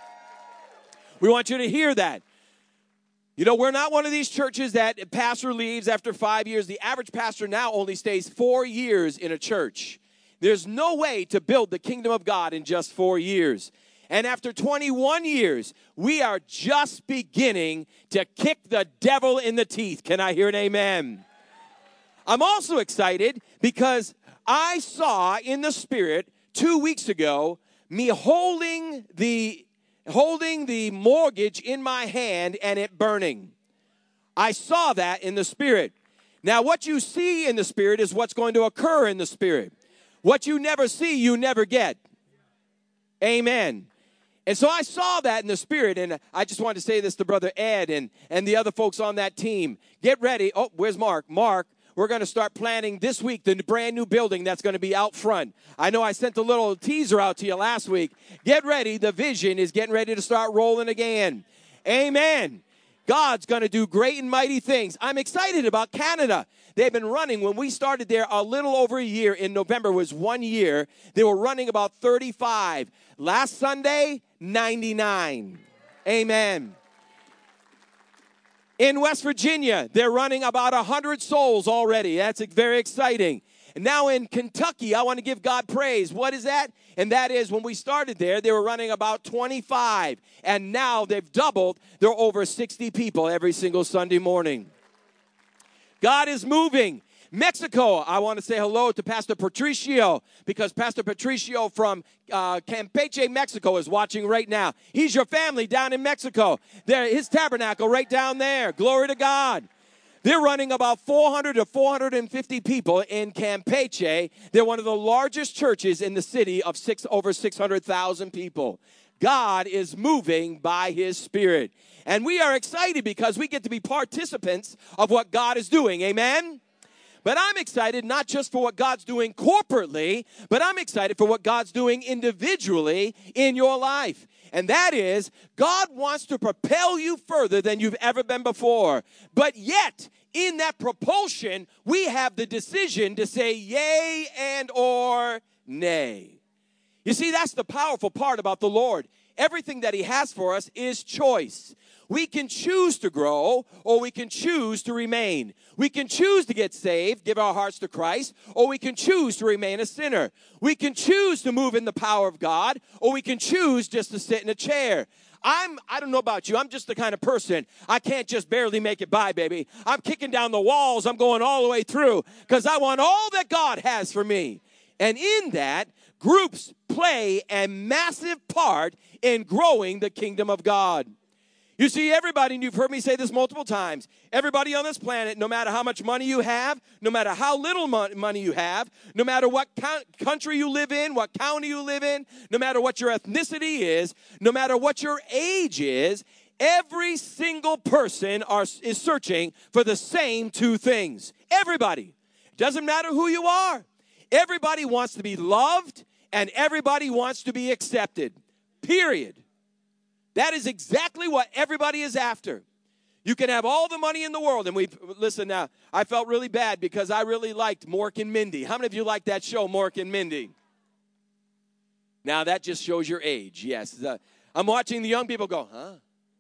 We want you to hear that. You know, we're not one of these churches that pastor leaves after five years. The average pastor now only stays four years in a church. There's no way to build the kingdom of God in just four years. And after twenty-one years, we are just beginning to kick the devil in the teeth. Can I hear an amen? I'm also excited because I saw in the Spirit two weeks ago me holding the holding the mortgage in my hand and it burning. I saw that in the Spirit. Now, what you see in the Spirit is what's going to occur in the Spirit. What you never see, you never get. Amen. And so I saw that in the Spirit, and I just wanted to say this to Brother Ed and, and the other folks on that team. Get ready. Oh, where's Mark? Mark, we're going to start planning this week the brand new building that's going to be out front. I know I sent a little teaser out to you last week. Get ready. The vision is getting ready to start rolling again. Amen. God's going to do great and mighty things. I'm excited about Canada. They've been running. When we started there a little over a year, in November was one year, they were running about thirty-five. Last Sunday, ninety-nine. Amen. In West Virginia, they're running about one hundred souls already. That's very exciting. And now in Kentucky, I want to give God praise. What is that? And that is when we started there, they were running about twenty-five. And now they've doubled. They're over sixty people every single Sunday morning. God is moving. Mexico, I want to say hello to Pastor Patricio because Pastor Patricio from uh, Campeche, Mexico is watching right now. He's your family down in Mexico. There, his tabernacle right down there. Glory to God. They're running about four hundred to four hundred fifty people in Campeche. They're one of the largest churches in the city of six over six hundred thousand people. God is moving by his Spirit. And we are excited because we get to be participants of what God is doing. Amen? But I'm excited not just for what God's doing corporately, but I'm excited for what God's doing individually in your life. And that is, God wants to propel you further than you've ever been before. But yet, in that propulsion, we have the decision to say yay and or nay. You see, that's the powerful part about the Lord. Everything that he has for us is choice. We can choose to grow, or we can choose to remain. We can choose to get saved, give our hearts to Christ, or we can choose to remain a sinner. We can choose to move in the power of God, or we can choose just to sit in a chair. I'm, I don't know about you, I'm just the kind of person, I can't just barely make it by, baby. I'm kicking down the walls, I'm going all the way through, because I want all that God has for me. And in that, groups play a massive part in growing the kingdom of God. You see, everybody, and you've heard me say this multiple times, everybody on this planet, no matter how much money you have, no matter how little money you have, no matter what country you live in, what county you live in, no matter what your ethnicity is, no matter what your age is, every single person are, is searching for the same two things. Everybody. Doesn't matter who you are. Everybody wants to be loved, and everybody wants to be accepted. Period. That is exactly what everybody is after. You can have all the money in the world. And we listen now, I felt really bad because I really liked Mork and Mindy. How many of you like that show, Mork and Mindy? Now, that just shows your age. Yes. Uh, I'm watching the young people go, huh?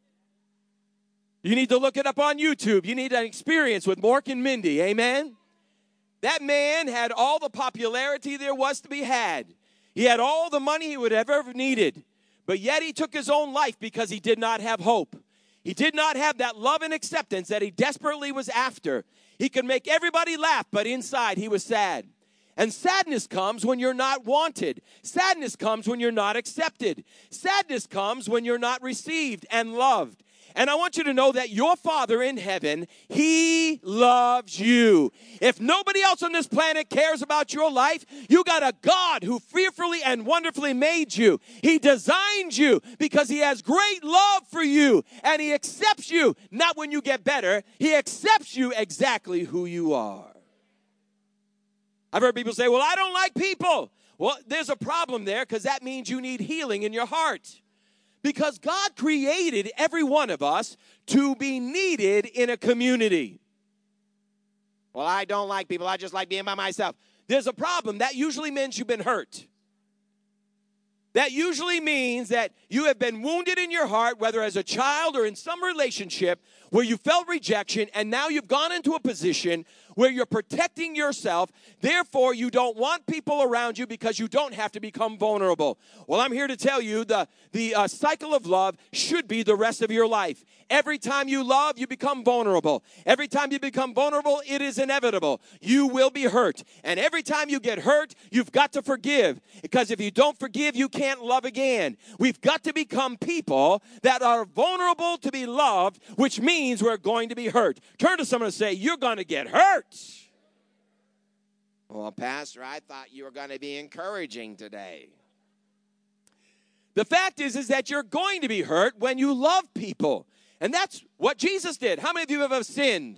You need to look it up on YouTube. You need an experience with Mork and Mindy. Amen? That man had all the popularity there was to be had. He had all the money he would have ever needed. But yet he took his own life because he did not have hope. He did not have that love and acceptance that he desperately was after. He could make everybody laugh, but inside he was sad. And sadness comes when you're not wanted. Sadness comes when you're not accepted. Sadness comes when you're not received and loved. And I want you to know that your Father in heaven, he loves you. If nobody else on this planet cares about your life, you got a God who fearfully and wonderfully made you. He designed you because he has great love for you. And he accepts you, not when you get better. He accepts you exactly who you are. I've heard people say, well, I don't like people. Well, there's a problem there because that means you need healing in your heart. Because God created every one of us to be needed in a community. Well, I don't like people. I just like being by myself. There's a problem. That usually means you've been hurt. That usually means that you have been wounded in your heart, whether as a child or in some relationship where you felt rejection, and now you've gone into a position where you're protecting yourself. Therefore, you don't want people around you because you don't have to become vulnerable. Well, I'm here to tell you the, the uh, cycle of love should be the rest of your life. Every time you love, you become vulnerable. Every time you become vulnerable, it is inevitable. You will be hurt. And every time you get hurt, you've got to forgive. Because if you don't forgive, you can't love again. We've got to become people that are vulnerable to be loved, which means we're going to be hurt. Turn to someone and say, you're going to get hurt. Well, Pastor, I thought you were going to be encouraging today. The fact is, is that you're going to be hurt when you love people. And that's what Jesus did. How many of you have ever sinned?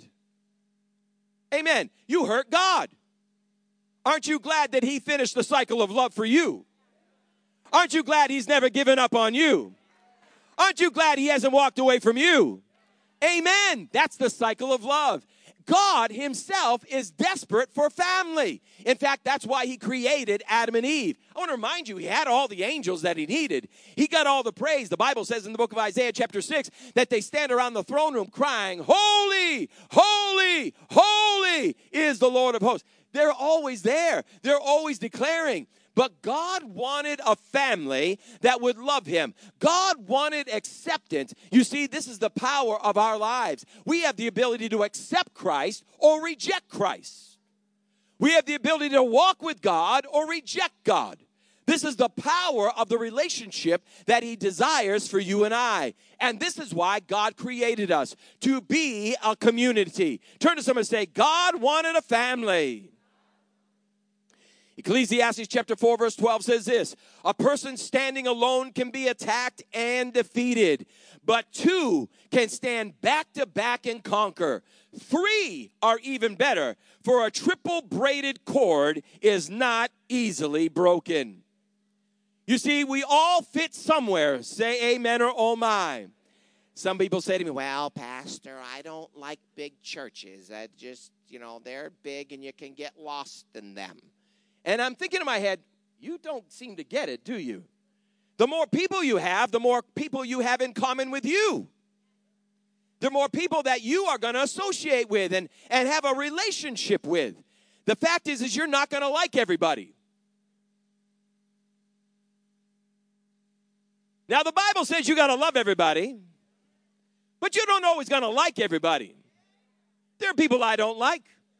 Amen. You hurt God. Aren't you glad that he finished the cycle of love for you? Aren't you glad he's never given up on you? Aren't you glad he hasn't walked away from you? Amen. That's the cycle of love. God himself is desperate for family. In fact, that's why he created Adam and Eve. I want to remind you, he had all the angels that he needed. He got all the praise. The Bible says in the book of Isaiah chapter six that they stand around the throne room crying, holy, holy, holy is the Lord of hosts. They're always there. They're always declaring. But God wanted a family that would love him. God wanted acceptance. You see, this is the power of our lives. We have the ability to accept Christ or reject Christ. We have the ability to walk with God or reject God. This is the power of the relationship that he desires for you and I. And this is why God created us, to be a community. Turn to someone and say, God wanted a family. Ecclesiastes chapter four verse twelve says this, a person standing alone can be attacked and defeated, but two can stand back to back and conquer. Three are even better, for a triple braided cord is not easily broken. You see, we all fit somewhere. Say amen or oh my. Some people say to me, well, Pastor, I don't like big churches. I just, you know, they're big and you can get lost in them. And I'm thinking in my head, you don't seem to get it, do you? The more people you have, the more people you have in common with you. The more people that you are going to associate with and, and have a relationship with. The fact is, is you're not going to like everybody. Now, the Bible says you got to love everybody, but you don't always going to like everybody. There are people I don't like.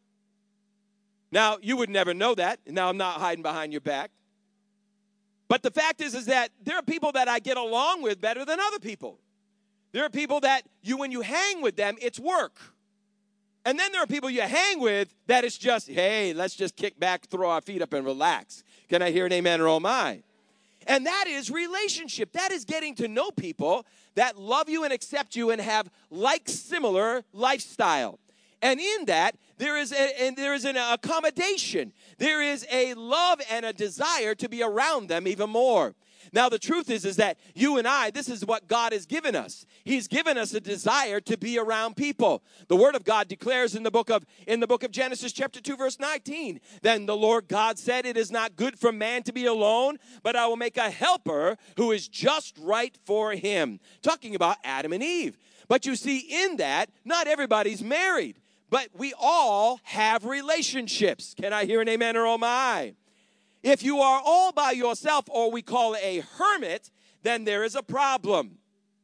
Now, you would never know that. Now, I'm not hiding behind your back. But the fact is, is that there are people that I get along with better than other people. There are people that you, when you hang with them, it's work. And then there are people you hang with that it's just, hey, let's just kick back, throw our feet up, and relax. Can I hear an amen or oh my? And that is relationship. That is getting to know people that love you and accept you and have like similar lifestyle. And in that, there is a, and there is an accommodation. There is a love and a desire to be around them even more. Now, the truth is, is that you and I, this is what God has given us. He's given us a desire to be around people. The Word of God declares in the book of in the book of Genesis chapter two, verse nineteen, then the Lord God said, it is not good for man to be alone, but I will make a helper who is just right for him. Talking about Adam and Eve. But you see, in that, not everybody's married, but we all have relationships. Can I hear an amen or oh my? If you are all by yourself, or we call it a hermit, then there is a problem.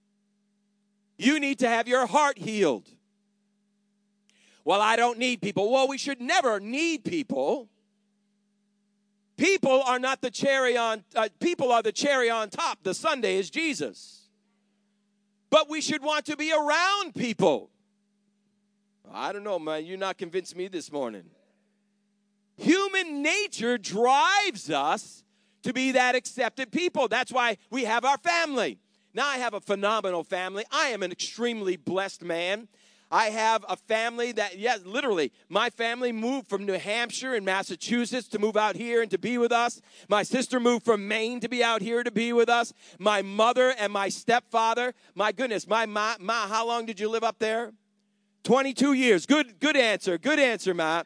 You need to have your heart healed. Well, I don't need people. Well, we should never need people. People are not the cherry on, uh, people are the cherry on top. The sundae is Jesus. But we should want to be around people. I don't know, man. You're not convincing me this morning. Human nature drives us to be that accepted people. That's why we have our family. Now, I have a phenomenal family. I am an extremely blessed man. I have a family that, yes, literally, my family moved from New Hampshire and Massachusetts to move out here and to be with us. My sister moved from Maine to be out here to be with us. My mother and my stepfather, my goodness, my ma, ma how long did you live up there? twenty-two years. Good, good answer. Good answer, Ma.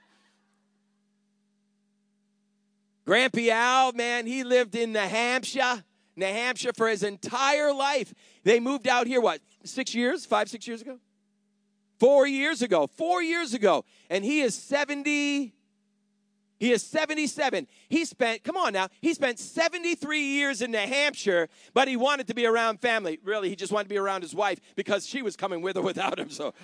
Grampy Al, man, he lived in New Hampshire, New Hampshire for his entire life. They moved out here, what, six years, five, six years ago? Four years ago. Four years ago. And he is seventy. He is seventy-seven. He spent, come on now, he spent seventy-three years in New Hampshire, but he wanted to be around family. Really, he just wanted to be around his wife because she was coming with or without him. So,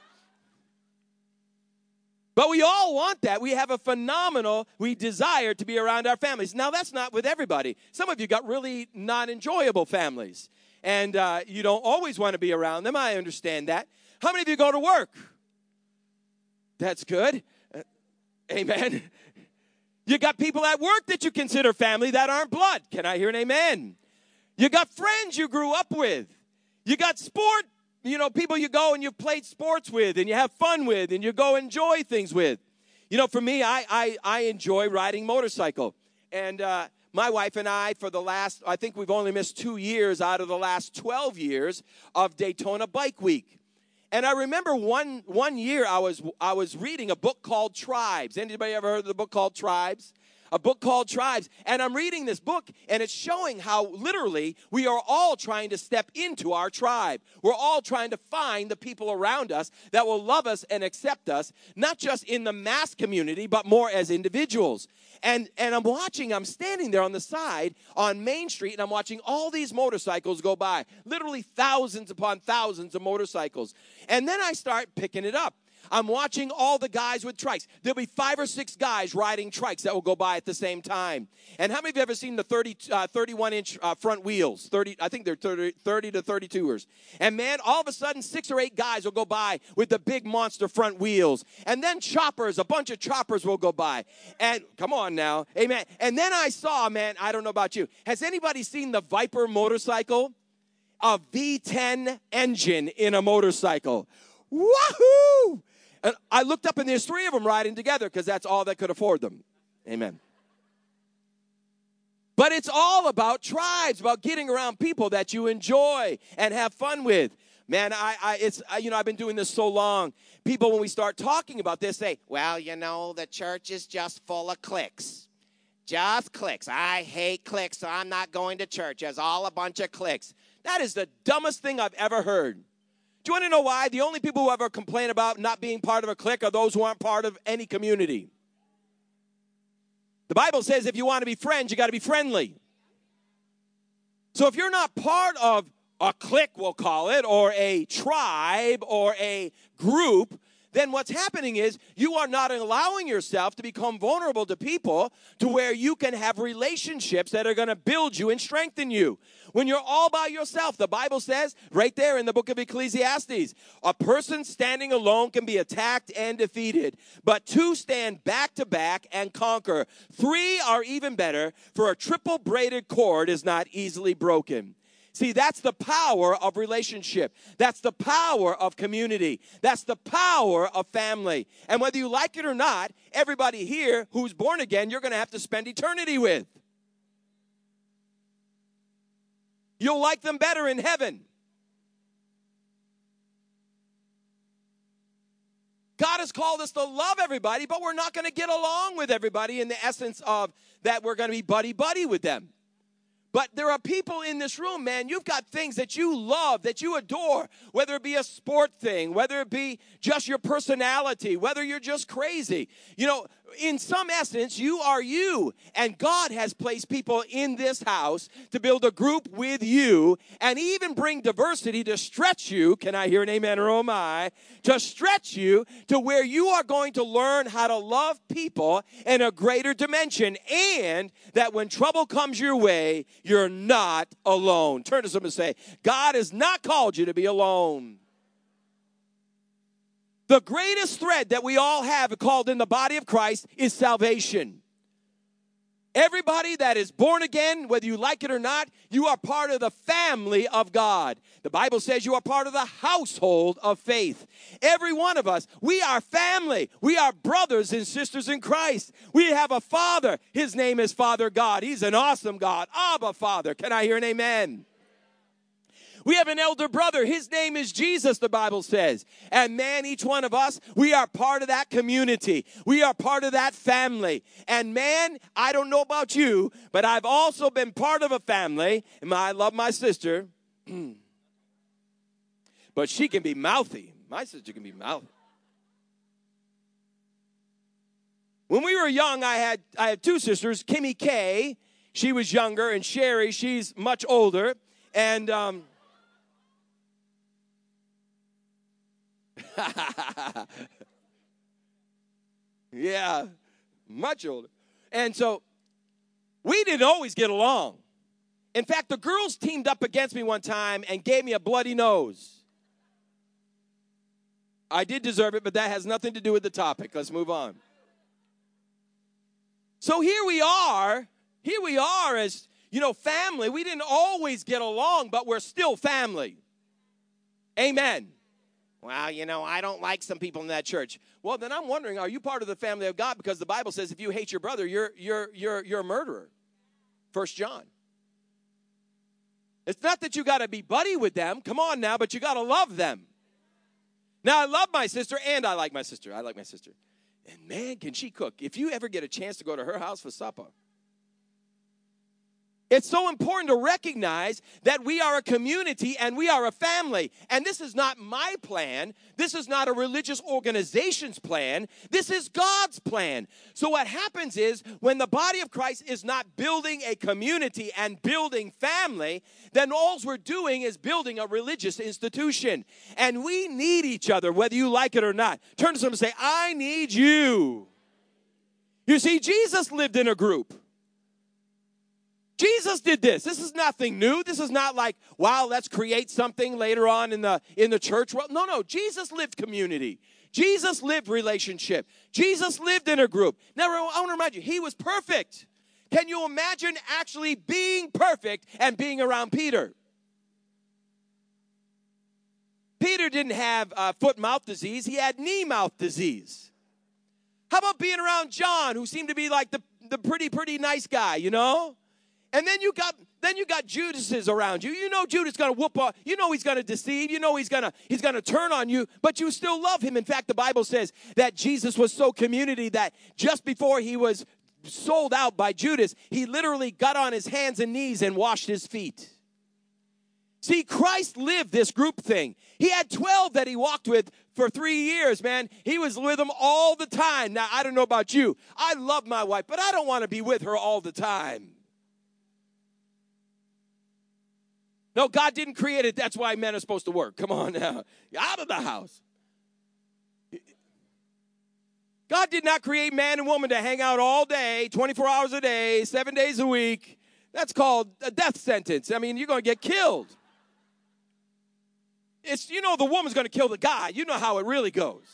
but we all want that. We have a phenomenal, we desire to be around our families. Now, that's not with everybody. Some of you got really not enjoyable families, and uh, you don't always want to be around them. I understand that. How many of you go to work? That's good. Uh, amen. You got people at work that you consider family that aren't blood. Can I hear an amen? You got friends you grew up with. You got sport, you know, people you go and you've played sports with and you have fun with and you go enjoy things with. You know, for me, I I, I enjoy riding motorcycle. And uh, my wife and I, for the last, I think we've only missed two years out of the last twelve years of Daytona Bike Week. And I remember one one year I was I was reading a book called Tribes. Anybody ever heard of the book called Tribes? A book called Tribes. And I'm reading this book, and it's showing how literally we are all trying to step into our tribe. We're all trying to find the people around us that will love us and accept us, not just in the mass community, but more as individuals. And, and I'm watching, I'm standing there on the side on Main Street, and I'm watching all these motorcycles go by, literally thousands upon thousands of motorcycles. And then I start picking it up. I'm watching all the guys with trikes. There'll be five or six guys riding trikes that will go by at the same time. And how many of you have ever seen the thirty, uh, thirty-one inch uh, front wheels? thirty, I think they're thirty, thirty to thirty-two-ers. And man, all of a sudden, six or eight guys will go by with the big monster front wheels. And then choppers, a bunch of choppers will go by. And come on now, amen. And then I saw, man, I don't know about you. Has anybody seen the Viper motorcycle? A V ten engine in a motorcycle. Woohoo! And I looked up, and there's three of them riding together because that's all that could afford them. Amen. But it's all about tribes, about getting around people that you enjoy and have fun with. Man, I, I, it's, I, you know, I've been doing this so long. People, when we start talking about this, say, well, you know, the church is just full of cliques. Just cliques. I hate cliques, so I'm not going to church. It's all a bunch of cliques. That is the dumbest thing I've ever heard. Do you want to know why? The only people who ever complain about not being part of a clique are those who aren't part of any community. The Bible says if you want to be friends, you got to be friendly. So if you're not part of a clique, we'll call it, or a tribe, or a group, then what's happening is you are not allowing yourself to become vulnerable to people to where you can have relationships that are going to build you and strengthen you. When you're all by yourself, the Bible says right there in the book of Ecclesiastes, a person standing alone can be attacked and defeated, but two stand back to back and conquer. Three are even better, for a triple braided cord is not easily broken. See, that's the power of relationship. That's the power of community. That's the power of family. And whether you like it or not, everybody here who's born again, you're going to have to spend eternity with. You'll like them better in heaven. God has called us to love everybody, but we're not going to get along with everybody in the essence of that we're going to be buddy-buddy with them. But there are people in this room, man, you've got things that you love, that you adore, whether it be a sport thing, whether it be just your personality, whether you're just crazy. You know, in some essence, you are you, and God has placed people in this house to build a group with you and even bring diversity to stretch you. Can I hear an amen or oh my? To stretch you to where you are going to learn how to love people in a greater dimension, and that when trouble comes your way, you're not alone. Turn to someone and say, God has not called you to be alone. The greatest thread that we all have called in the body of Christ is salvation. Everybody that is born again, whether you like it or not, you are part of the family of God. The Bible says you are part of the household of faith. Every one of us, we are family. We are brothers and sisters in Christ. We have a Father. His name is Father God. He's an awesome God. Abba, Father. Can I hear an amen? We have an elder brother. His name is Jesus, the Bible says. And man, each one of us, we are part of that community. We are part of that family. And man, I don't know about you, but I've also been part of a family. And I love my sister. But she can be mouthy. My sister can be mouthy. When we were young, I had I had two sisters, Kimmy Kay, she was younger, and Sherry, she's much older. And um, yeah, much older. And so we didn't always get along. In fact, the girls teamed up against me one time and gave me a bloody nose. I did deserve it, but that has nothing to do with the topic. Let's move on. So here we are, here we are as, you know, family. We didn't always get along, but we're still family. Amen. Well, you know, I don't like some people in that church. Well, then I'm wondering, are you part of the family of God? Because the Bible says if you hate your brother, you're you're you're you're a murderer. First John. It's not that you got to be buddy with them. Come on now, but you got to love them. Now, I love my sister, and I like my sister. I like my sister. And man, can she cook. If you ever get a chance to go to her house for supper, it's so important to recognize that we are a community and we are a family. And this is not my plan. This is not a religious organization's plan. This is God's plan. So what happens is when the body of Christ is not building a community and building family, then all we're doing is building a religious institution. And we need each other, whether you like it or not. Turn to someone and say, I need you. You see, Jesus lived in a group. Jesus did this. This is nothing new. This is not like, wow, let's create something later on in the in the church world. No, no. Jesus lived community. Jesus lived relationship. Jesus lived in a group. Now, I want to remind you, he was perfect. Can you imagine actually being perfect and being around Peter? Peter didn't have uh, foot-mouth disease. He had knee-mouth disease. How about being around John, who seemed to be like the, the pretty, pretty nice guy, you know? And then you got then you got Judas's around you. You know Judas going to whoop up. You know he's going to deceive. You know he's going to he's going to turn on you, but you still love him. In fact, the Bible says that Jesus was so community that just before he was sold out by Judas, he literally got on his hands and knees and washed his feet. See, Christ lived this group thing. He had twelve that he walked with for three years, man. He was with them all the time. Now, I don't know about you. I love my wife, but I don't want to be with her all the time. No, God didn't create it. That's why men are supposed to work. Come on now. Out of the house. God did not create man and woman to hang out all day, twenty-four hours a day, seven days a week. That's called a death sentence. I mean, you're going to get killed. It's, you know, the woman's going to kill the guy. You know how it really goes.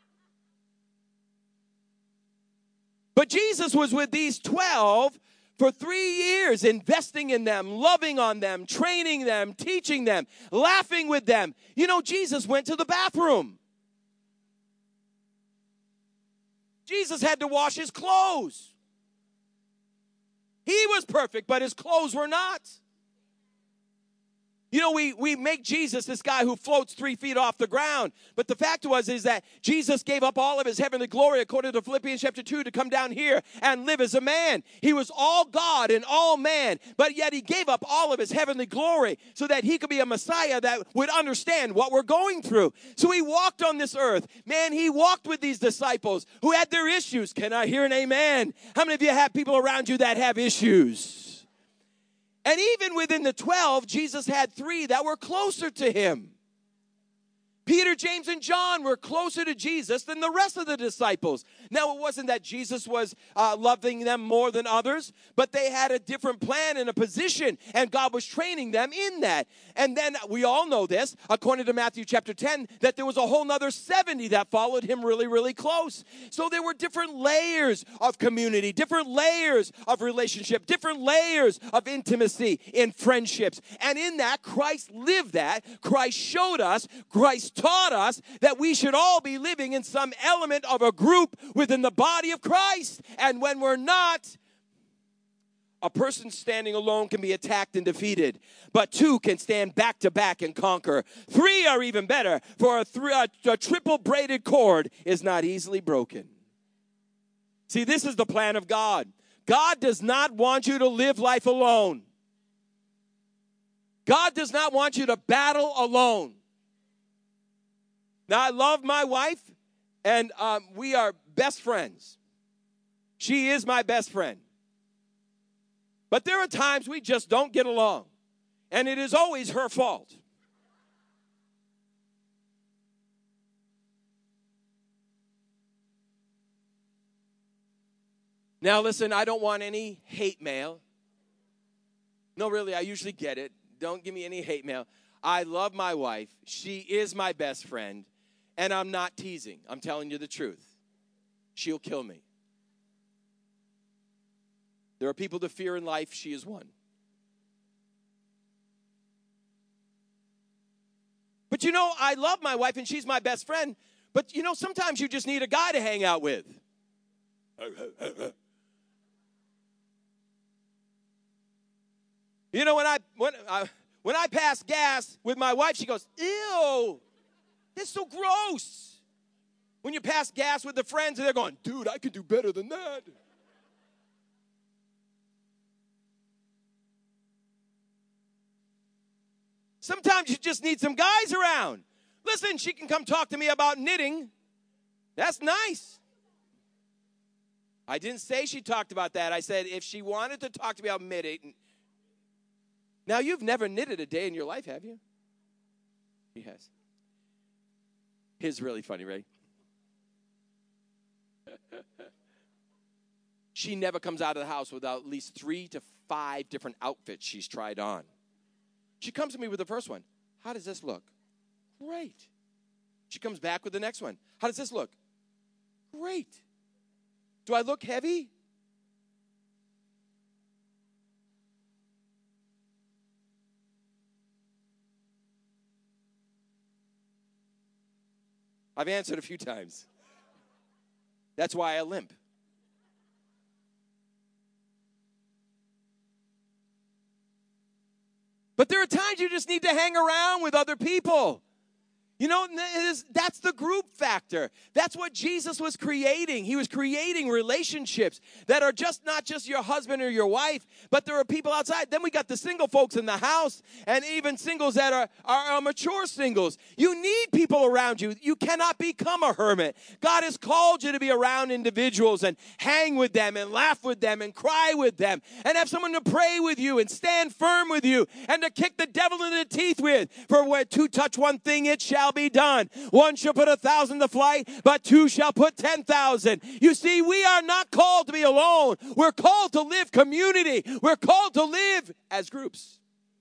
But Jesus was with these twelve for three years, investing in them, loving on them, training them, teaching them, laughing with them. You know, Jesus went to the bathroom. Jesus had to wash his clothes. He was perfect, but his clothes were not. You know, we, we make Jesus this guy who floats three feet off the ground. But the fact was is that Jesus gave up all of his heavenly glory, according to Philippians chapter two, to come down here and live as a man. He was all God and all man, but yet he gave up all of his heavenly glory so that he could be a Messiah that would understand what we're going through. So he walked on this earth. Man, he walked with these disciples who had their issues. Can I hear an amen? How many of you have people around you that have issues? And even within the twelve, Jesus had three that were closer to him. Peter, James, and John were closer to Jesus than the rest of the disciples. Now, it wasn't that Jesus was uh, loving them more than others, but they had a different plan and a position, and God was training them in that. And then we all know this, according to Matthew chapter ten, that there was a whole nother seventy that followed him really, really close. So there were different layers of community, different layers of relationship, different layers of intimacy in friendships. And in that, Christ lived that. Christ showed us, Christ taught us that we should all be living in some element of a group within the body of Christ. And when we're not, a person standing alone can be attacked and defeated, but two can stand back to back and conquer. Three are even better, for a, three, a, a triple braided cord is not easily broken. See, this is the plan of God. God does not want you to live life alone. God does not want you to battle alone. Now, I love my wife, and um, we are best friends. She is my best friend. But there are times we just don't get along, and it is always her fault. Now, listen, I don't want any hate mail. No, really, I usually get it. Don't give me any hate mail. I love my wife. She is my best friend, and I'm not teasing. I'm telling you the truth. She'll kill me. There are people to fear in life. She is one. But you know, I love my wife, and she's my best friend. But you know, sometimes you just need a guy to hang out with. You know, when I when I, when I pass gas with my wife, she goes, ew, that's so gross. When you pass gas with the friends, and they're going, dude, I could do better than that. Sometimes you just need some guys around. Listen, she can come talk to me about knitting. That's nice. I didn't say she talked about that. I said if she wanted to talk to me about knitting. Now, you've never knitted a day in your life, have you? He has. He's really funny, right? She never comes out of the house without at least three to five different outfits she's tried on. She comes to me with the first one. How does this look? Great. She comes back with the next one. How does this look? Great. Do I look heavy? I've answered a few times. That's why I limp. But there are times you just need to hang around with other people. You know, that's the group factor. That's what Jesus was creating. He was creating relationships that are just not just your husband or your wife, but there are people outside. Then we got the single folks in the house and even singles that are, are, are mature singles. You need people around you. You cannot become a hermit. God has called you to be around individuals and hang with them and laugh with them and cry with them and have someone to pray with you and stand firm with you and to kick the devil in the teeth with. For where two touch one thing, it shall be done. One shall put a thousand to flight, but two shall put ten thousand. You see, we are not called to be alone. We're called to live community. We're called to live as groups.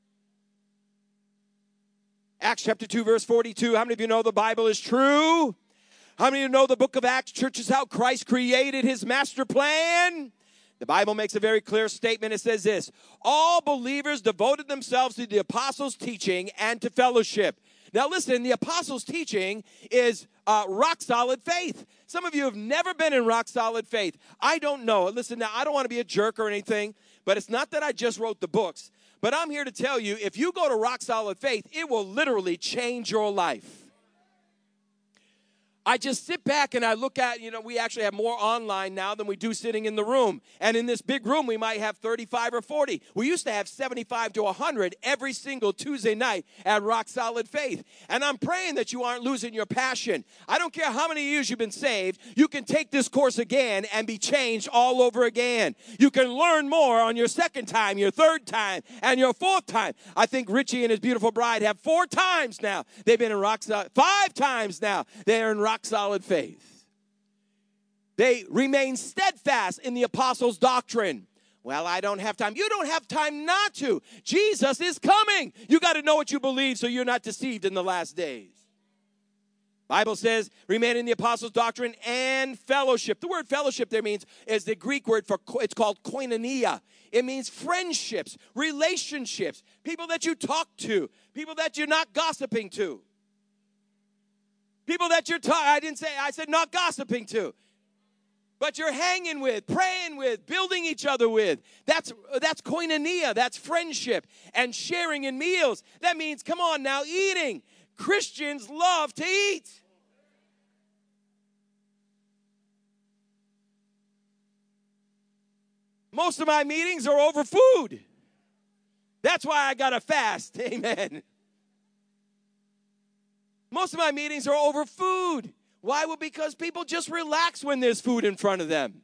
Acts chapter two, verse forty-two. How many of you know the Bible is true? How many of you know the book of Acts churches how Christ created his master plan? The Bible makes a very clear statement. It says this: all believers devoted themselves to the apostles' teaching and to fellowship. Now listen, the apostles' teaching is uh, rock solid faith. Some of you have never been in rock solid faith. I don't know. Listen, now I don't want to be a jerk or anything, but it's not that I just wrote the books. But I'm here to tell you, if you go to rock solid faith, it will literally change your life. I just sit back and I look at, you know, we actually have more online now than we do sitting in the room. And in this big room, we might have thirty-five or forty. We used to have seventy-five to one hundred every single Tuesday night at Rock Solid Faith. And I'm praying that you aren't losing your passion. I don't care how many years you've been saved. You can take this course again and be changed all over again. You can learn more on your second time, your third time, and your fourth time. I think Richie and his beautiful bride have four times now. They've been in Rock Solid. Five times now they're in Rock Solid faith. They remain steadfast in the apostles' doctrine. Well, I don't have time. You don't have time not to. Jesus is coming. You got to know what you believe so you're not deceived in the last days. Bible says, remain in the apostles' doctrine and fellowship. The word fellowship there means, is the Greek word for, it's called koinonia. It means friendships, relationships, people that you talk to, people that you're not gossiping to. People that you're talking, I didn't say, I said not gossiping to. But you're hanging with, praying with, building each other with. That's, that's koinonia, that's friendship. And sharing in meals. That means, come on now, eating. Christians love to eat. Most of my meetings are over food. That's why I got to fast. Amen. Most of my meetings are over food. Why? Well, because people just relax when there's food in front of them.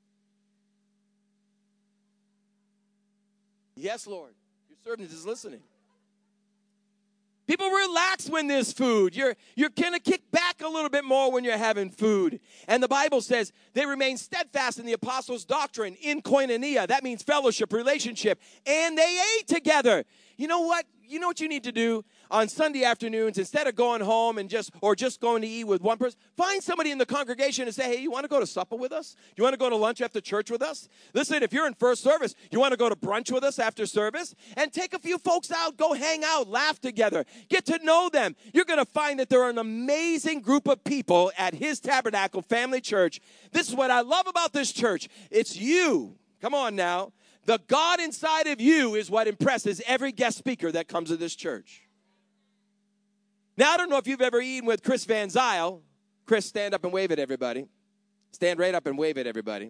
Yes, Lord. Your servant is listening. People relax when there's food. You're, you're going to kick back a little bit more when you're having food. And the Bible says they remain steadfast in the apostles' doctrine, in koinonia. That means fellowship, relationship. And they ate together. You know what? You know what you need to do on Sunday afternoons, instead of going home and just, or just going to eat with one person, find somebody in the congregation and say, hey, you want to go to supper with us? You want to go to lunch after church with us? Listen, if you're in first service, you want to go to brunch with us after service? And take a few folks out, go hang out, laugh together, get to know them. You're going to find that there are an amazing group of people at His Tabernacle Family Church. This is what I love about this church. It's you. Come on now. The God inside of you is what impresses every guest speaker that comes to this church. Now, I don't know if you've ever eaten with Chris Van Zyl. Chris, stand up and wave at everybody. Stand right up and wave at everybody.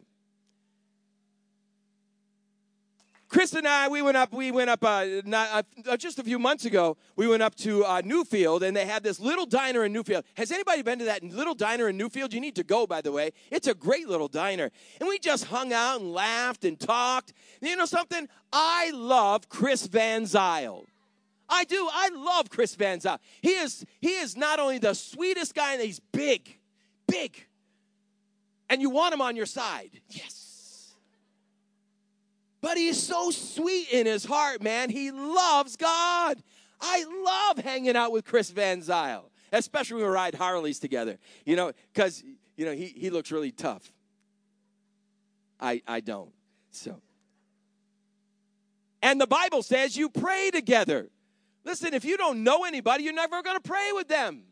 Chris and I, we went up, we went up uh, not, uh, just a few months ago, we went up to uh, Newfield, and they had this little diner in Newfield. Has anybody been to that little diner in Newfield? You need to go, by the way. It's a great little diner. And we just hung out and laughed and talked. And you know something? I love Chris Van Zyl. I do. I love Chris Van Zyl. He is, he is not only the sweetest guy, he's big, big. And you want him on your side. Yes. But he's so sweet in his heart, man. He loves God. I love hanging out with Chris Van Zyl, especially when we ride Harleys together, you know, because, you know, he, he looks really tough. I, I don't, so. And the Bible says you pray together. Listen, if you don't know anybody, you're never going to pray with them.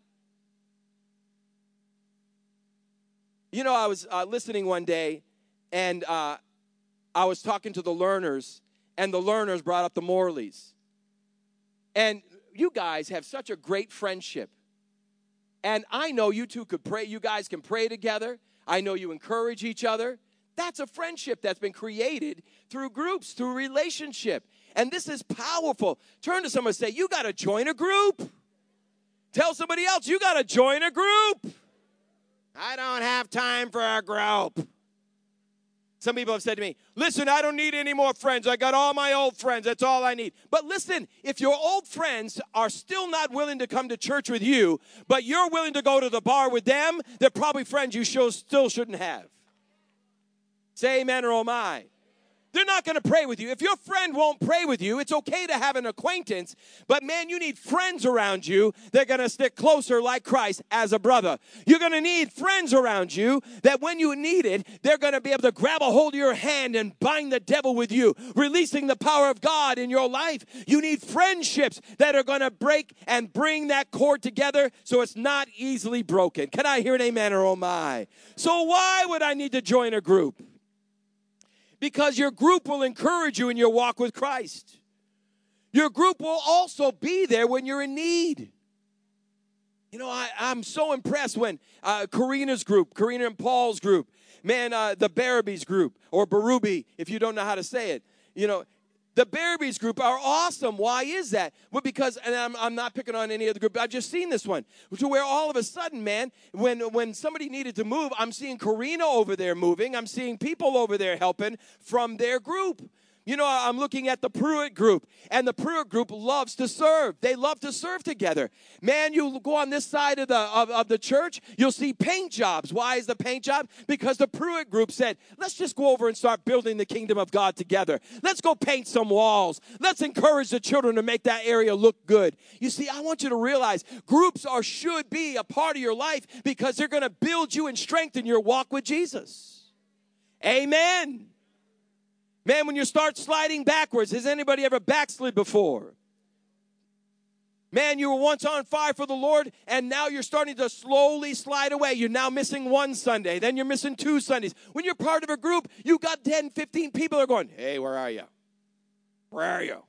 You know, I was uh, listening one day, and uh, I was talking to the learners, and the learners brought up the Morleys. And you guys have such a great friendship. And I know you two could pray. You guys can pray together. I know you encourage each other. That's a friendship that's been created through groups, through relationship. And this is powerful. Turn to someone and say, you got to join a group. Tell somebody else, you got to join a group. I don't have time for a group. Some people have said to me, listen, I don't need any more friends. I got all my old friends. That's all I need. But listen, if your old friends are still not willing to come to church with you, but you're willing to go to the bar with them, they're probably friends you show, still shouldn't have. Say amen or oh my. They're not going to pray with you. If your friend won't pray with you, it's okay to have an acquaintance. But, man, you need friends around you that are going to stick closer like Christ as a brother. You're going to need friends around you that when you need it, they're going to be able to grab a hold of your hand and bind the devil with you, releasing the power of God in your life. You need friendships that are going to break and bring that cord together so it's not easily broken. Can I hear an amen or oh my? So why would I need to join a group? Because your group will encourage you in your walk with Christ. Your group will also be there when you're in need. You know, I, I'm so impressed when uh, Karina's group, Karina and Paul's group, man, uh, the Barabys group, or Barubi, if you don't know how to say it, you know, the Barabys group are awesome. Why is that? Well, because, and I'm, I'm not picking on any other group, I've just seen this one, to where all of a sudden, man, when, when somebody needed to move, I'm seeing Karina over there moving. I'm seeing people over there helping from their group. You know, I'm looking at the Pruitt group, and the Pruitt group loves to serve. They love to serve together. Man, you go on this side of the of, of the church, you'll see paint jobs. Why is the paint job? Because the Pruitt group said, let's just go over and start building the kingdom of God together. Let's go paint some walls. Let's encourage the children to make that area look good. You see, I want you to realize groups are should be a part of your life because they're going to build you and strengthen your walk with Jesus. Amen. Man, when you start sliding backwards, has anybody ever backslid before? Man, you were once on fire for the Lord, and now you're starting to slowly slide away. You're now missing one Sunday. Then you're missing two Sundays. When you're part of a group, you got ten, fifteen people that are going, hey, where are you? Where are you?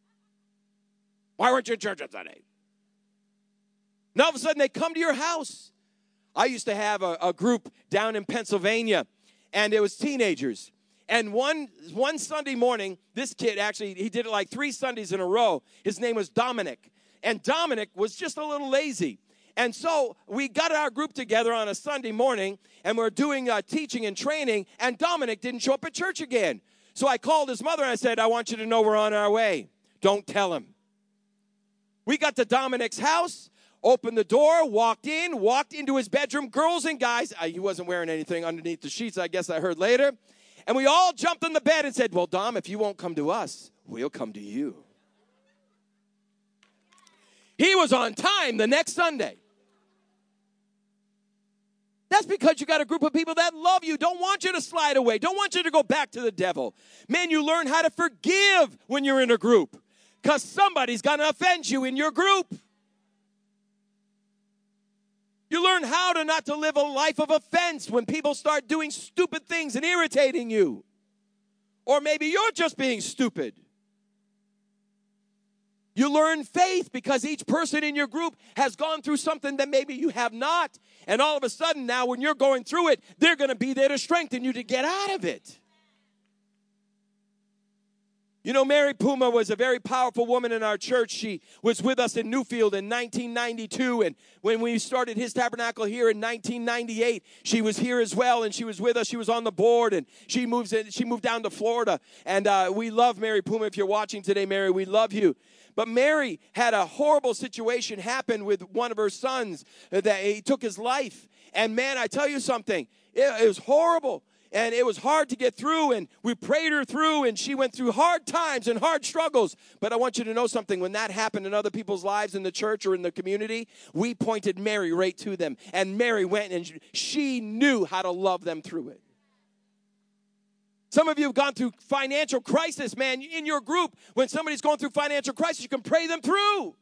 Why weren't you in church on Sunday? Now all of a sudden they come to your house. I used to have a, a group down in Pennsylvania, and it was teenagers. And one one Sunday morning, this kid actually, he did it like three Sundays in a row. His name was Dominic. And Dominic was just a little lazy. And so we got our group together on a Sunday morning, and we're doing uh, teaching and training, and Dominic didn't show up at church again. So I called his mother and I said, I want you to know we're on our way. Don't tell him. We got to Dominic's house, opened the door, walked in, walked into his bedroom, girls and guys. Uh, he wasn't wearing anything underneath the sheets, I guess I heard later. And we all jumped in the bed and said, well, Dom, if you won't come to us, we'll come to you. He was on time the next Sunday. That's because you got a group of people that love you, don't want you to slide away, don't want you to go back to the devil. Man, you learn how to forgive when you're in a group because somebody's going to offend you in your group. You learn how to not to live a life of offense when people start doing stupid things and irritating you. Or maybe you're just being stupid. You learn faith because each person in your group has gone through something that maybe you have not. And all of a sudden now when you're going through it, they're going to be there to strengthen you to get out of it. You know, Mary Puma was a very powerful woman in our church. She was with us in Newfield in nineteen ninety-two. And when we started His Tabernacle here in nineteen ninety-eight, she was here as well. And she was with us. She was on the board. And she moves in, she moved down to Florida. And uh, we love Mary Puma. If you're watching today, Mary, we love you. But Mary had a horrible situation happen with one of her sons that he took his life. And man, I tell you something, it, it was horrible. And it was hard to get through, and we prayed her through, and she went through hard times and hard struggles. But I want you to know something. When that happened in other people's lives in the church or in the community, we pointed Mary right to them. And Mary went, and she knew how to love them through it. Some of you have gone through financial crisis, man. In your group, when somebody's going through financial crisis, you can pray them through.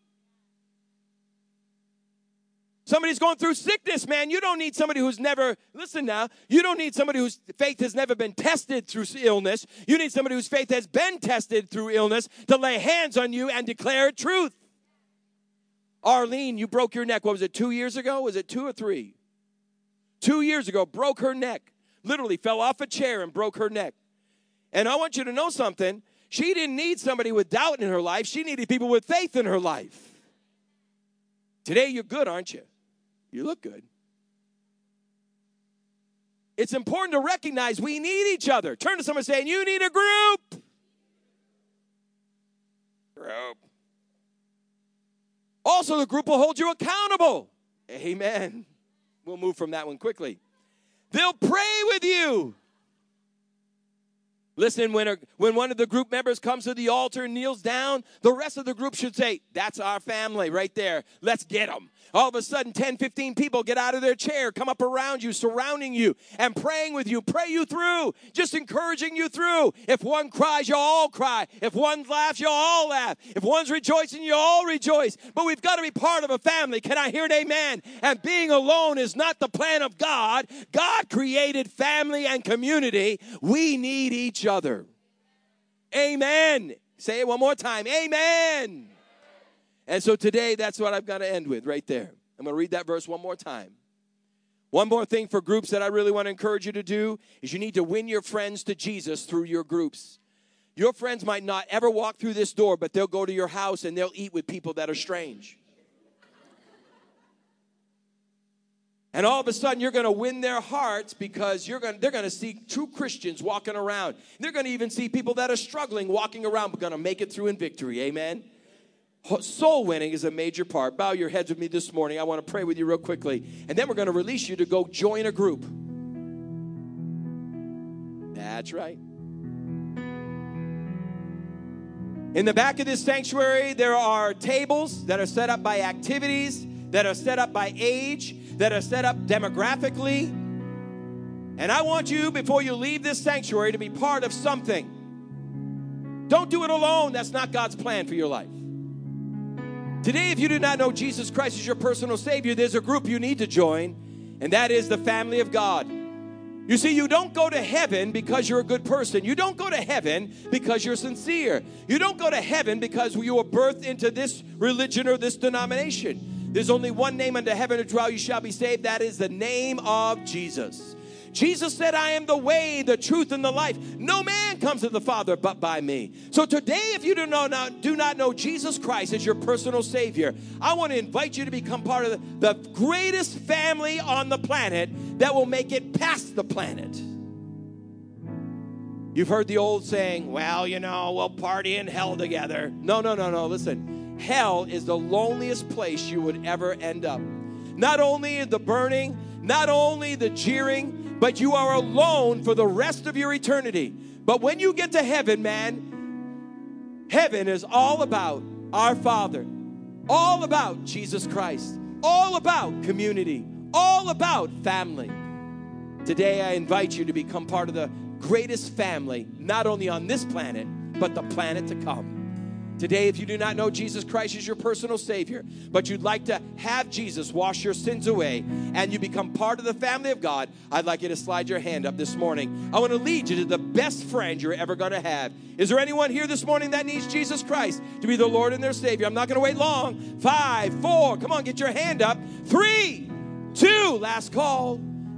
Somebody's going through sickness, man. You don't need somebody who's never, listen now, you don't need somebody whose faith has never been tested through illness. You need somebody whose faith has been tested through illness to lay hands on you and declare truth. Arlene, you broke your neck. What was it, two years ago? Was it two or three? Two years ago, broke her neck. Literally fell off a chair and broke her neck. And I want you to know something. She didn't need somebody with doubt in her life. She needed people with faith in her life. Today, you're good, aren't you? You look good. It's important to recognize we need each other. Turn to someone saying, you need a group. Group. Also, the group will hold you accountable. Amen. We'll move from that one quickly. They'll pray with you. Listen, when, a, when one of the group members comes to the altar and kneels down, the rest of the group should say, that's our family right there. Let's get them. All of a sudden, ten, fifteen people get out of their chair, come up around you, surrounding you, and praying with you, pray you through, just encouraging you through. If one cries, you'll all cry. If one laughs, you'll all laugh. If one's rejoicing, you'll all rejoice. But we've got to be part of a family. Can I hear an amen? And being alone is not the plan of God. God created family and community. We need each other. Amen. Say it one more time. Amen. And so today, that's what I've got to end with right there. I'm going to read that verse one more time. One more thing for groups that I really want to encourage you to do is you need to win your friends to Jesus through your groups. Your friends might not ever walk through this door, but they'll go to your house and they'll eat with people that are strange. And all of a sudden, you're going to win their hearts because you're going, they're going to see true Christians walking around. They're going to even see people that are struggling walking around, but going to make it through in victory. Amen? Soul winning is a major part. Bow your heads with me this morning. I want to pray with you real quickly. And then we're going to release you to go join a group. That's right. In the back of this sanctuary, there are tables that are set up by activities, that are set up by age, that are set up demographically. And I want you, before you leave this sanctuary, to be part of something. Don't do it alone. That's not God's plan for your life. Today, if you do not know Jesus Christ as your personal Savior, there's a group you need to join, and that is the family of God. You see, you don't go to heaven because you're a good person. You don't go to heaven because you're sincere. You don't go to heaven because you were birthed into this religion or this denomination. There's only one name under heaven to which you shall be saved. That is the name of Jesus. Jesus said, I am the way, the truth, and the life. No man comes to the Father but by me. So today, if you do not, do not know Jesus Christ as your personal Savior, I want to invite you to become part of the, the greatest family on the planet that will make it past the planet. You've heard the old saying, well, you know, we'll party in hell together. No, no, no, no. Listen, hell is the loneliest place you would ever end up. Not only the burning, not only the jeering, but you are alone for the rest of your eternity. But when you get to heaven, man, heaven is all about our Father, all about Jesus Christ, all about community, all about family. Today, I invite you to become part of the greatest family, not only on this planet, but the planet to come. Today, if you do not know Jesus Christ as your personal Savior, but you'd like to have Jesus wash your sins away and you become part of the family of God, I'd like you to slide your hand up this morning. I want to lead you to the best friend you're ever going to have. Is there anyone here this morning that needs Jesus Christ to be the Lord and their Savior? I'm not going to wait long. Five, four, come on, get your hand up. Three, two, last call.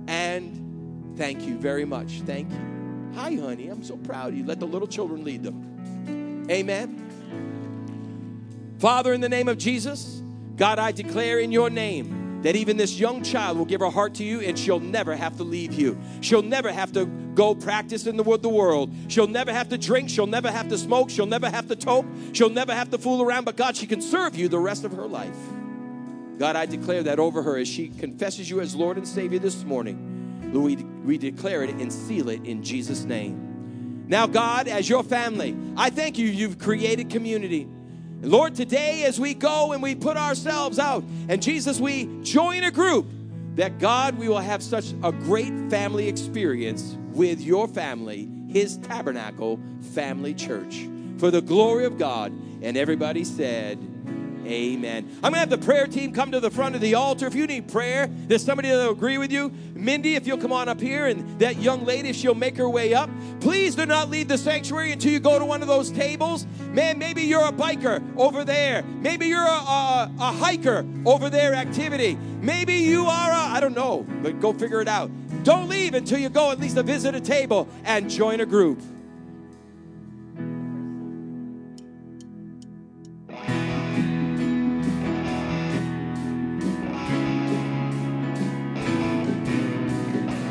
And thank you very much. Thank you. Hi, honey. I'm so proud of you. Let the little children lead them. Amen. Father, in the name of Jesus, God, I declare in your name that even this young child will give her heart to you and she'll never have to leave you. She'll never have to go practice in the, the world. She'll never have to drink. She'll never have to smoke. She'll never have to tope. She'll never have to fool around. But God, she can serve you the rest of her life. God, I declare that over her as she confesses you as Lord and Savior this morning. We, we declare it and seal it in Jesus' name. Now, God, as your family, I thank you, you've created community. And Lord, today as we go and we put ourselves out, and Jesus, we join a group, that God, we will have such a great family experience with your family, his tabernacle family church. For the glory of God. And everybody said, amen. I'm going to have the prayer team come to the front of the altar. If you need prayer, there's somebody that will agree with you. Mindy, if you'll come on up here, and that young lady, if she'll make her way up. Please do not leave the sanctuary until you go to one of those tables. Man, maybe you're a biker over there. Maybe you're a, a, a hiker over there activity. Maybe you are a, I don't know, but go figure it out. Don't leave until you go at least to visit a table and join a group.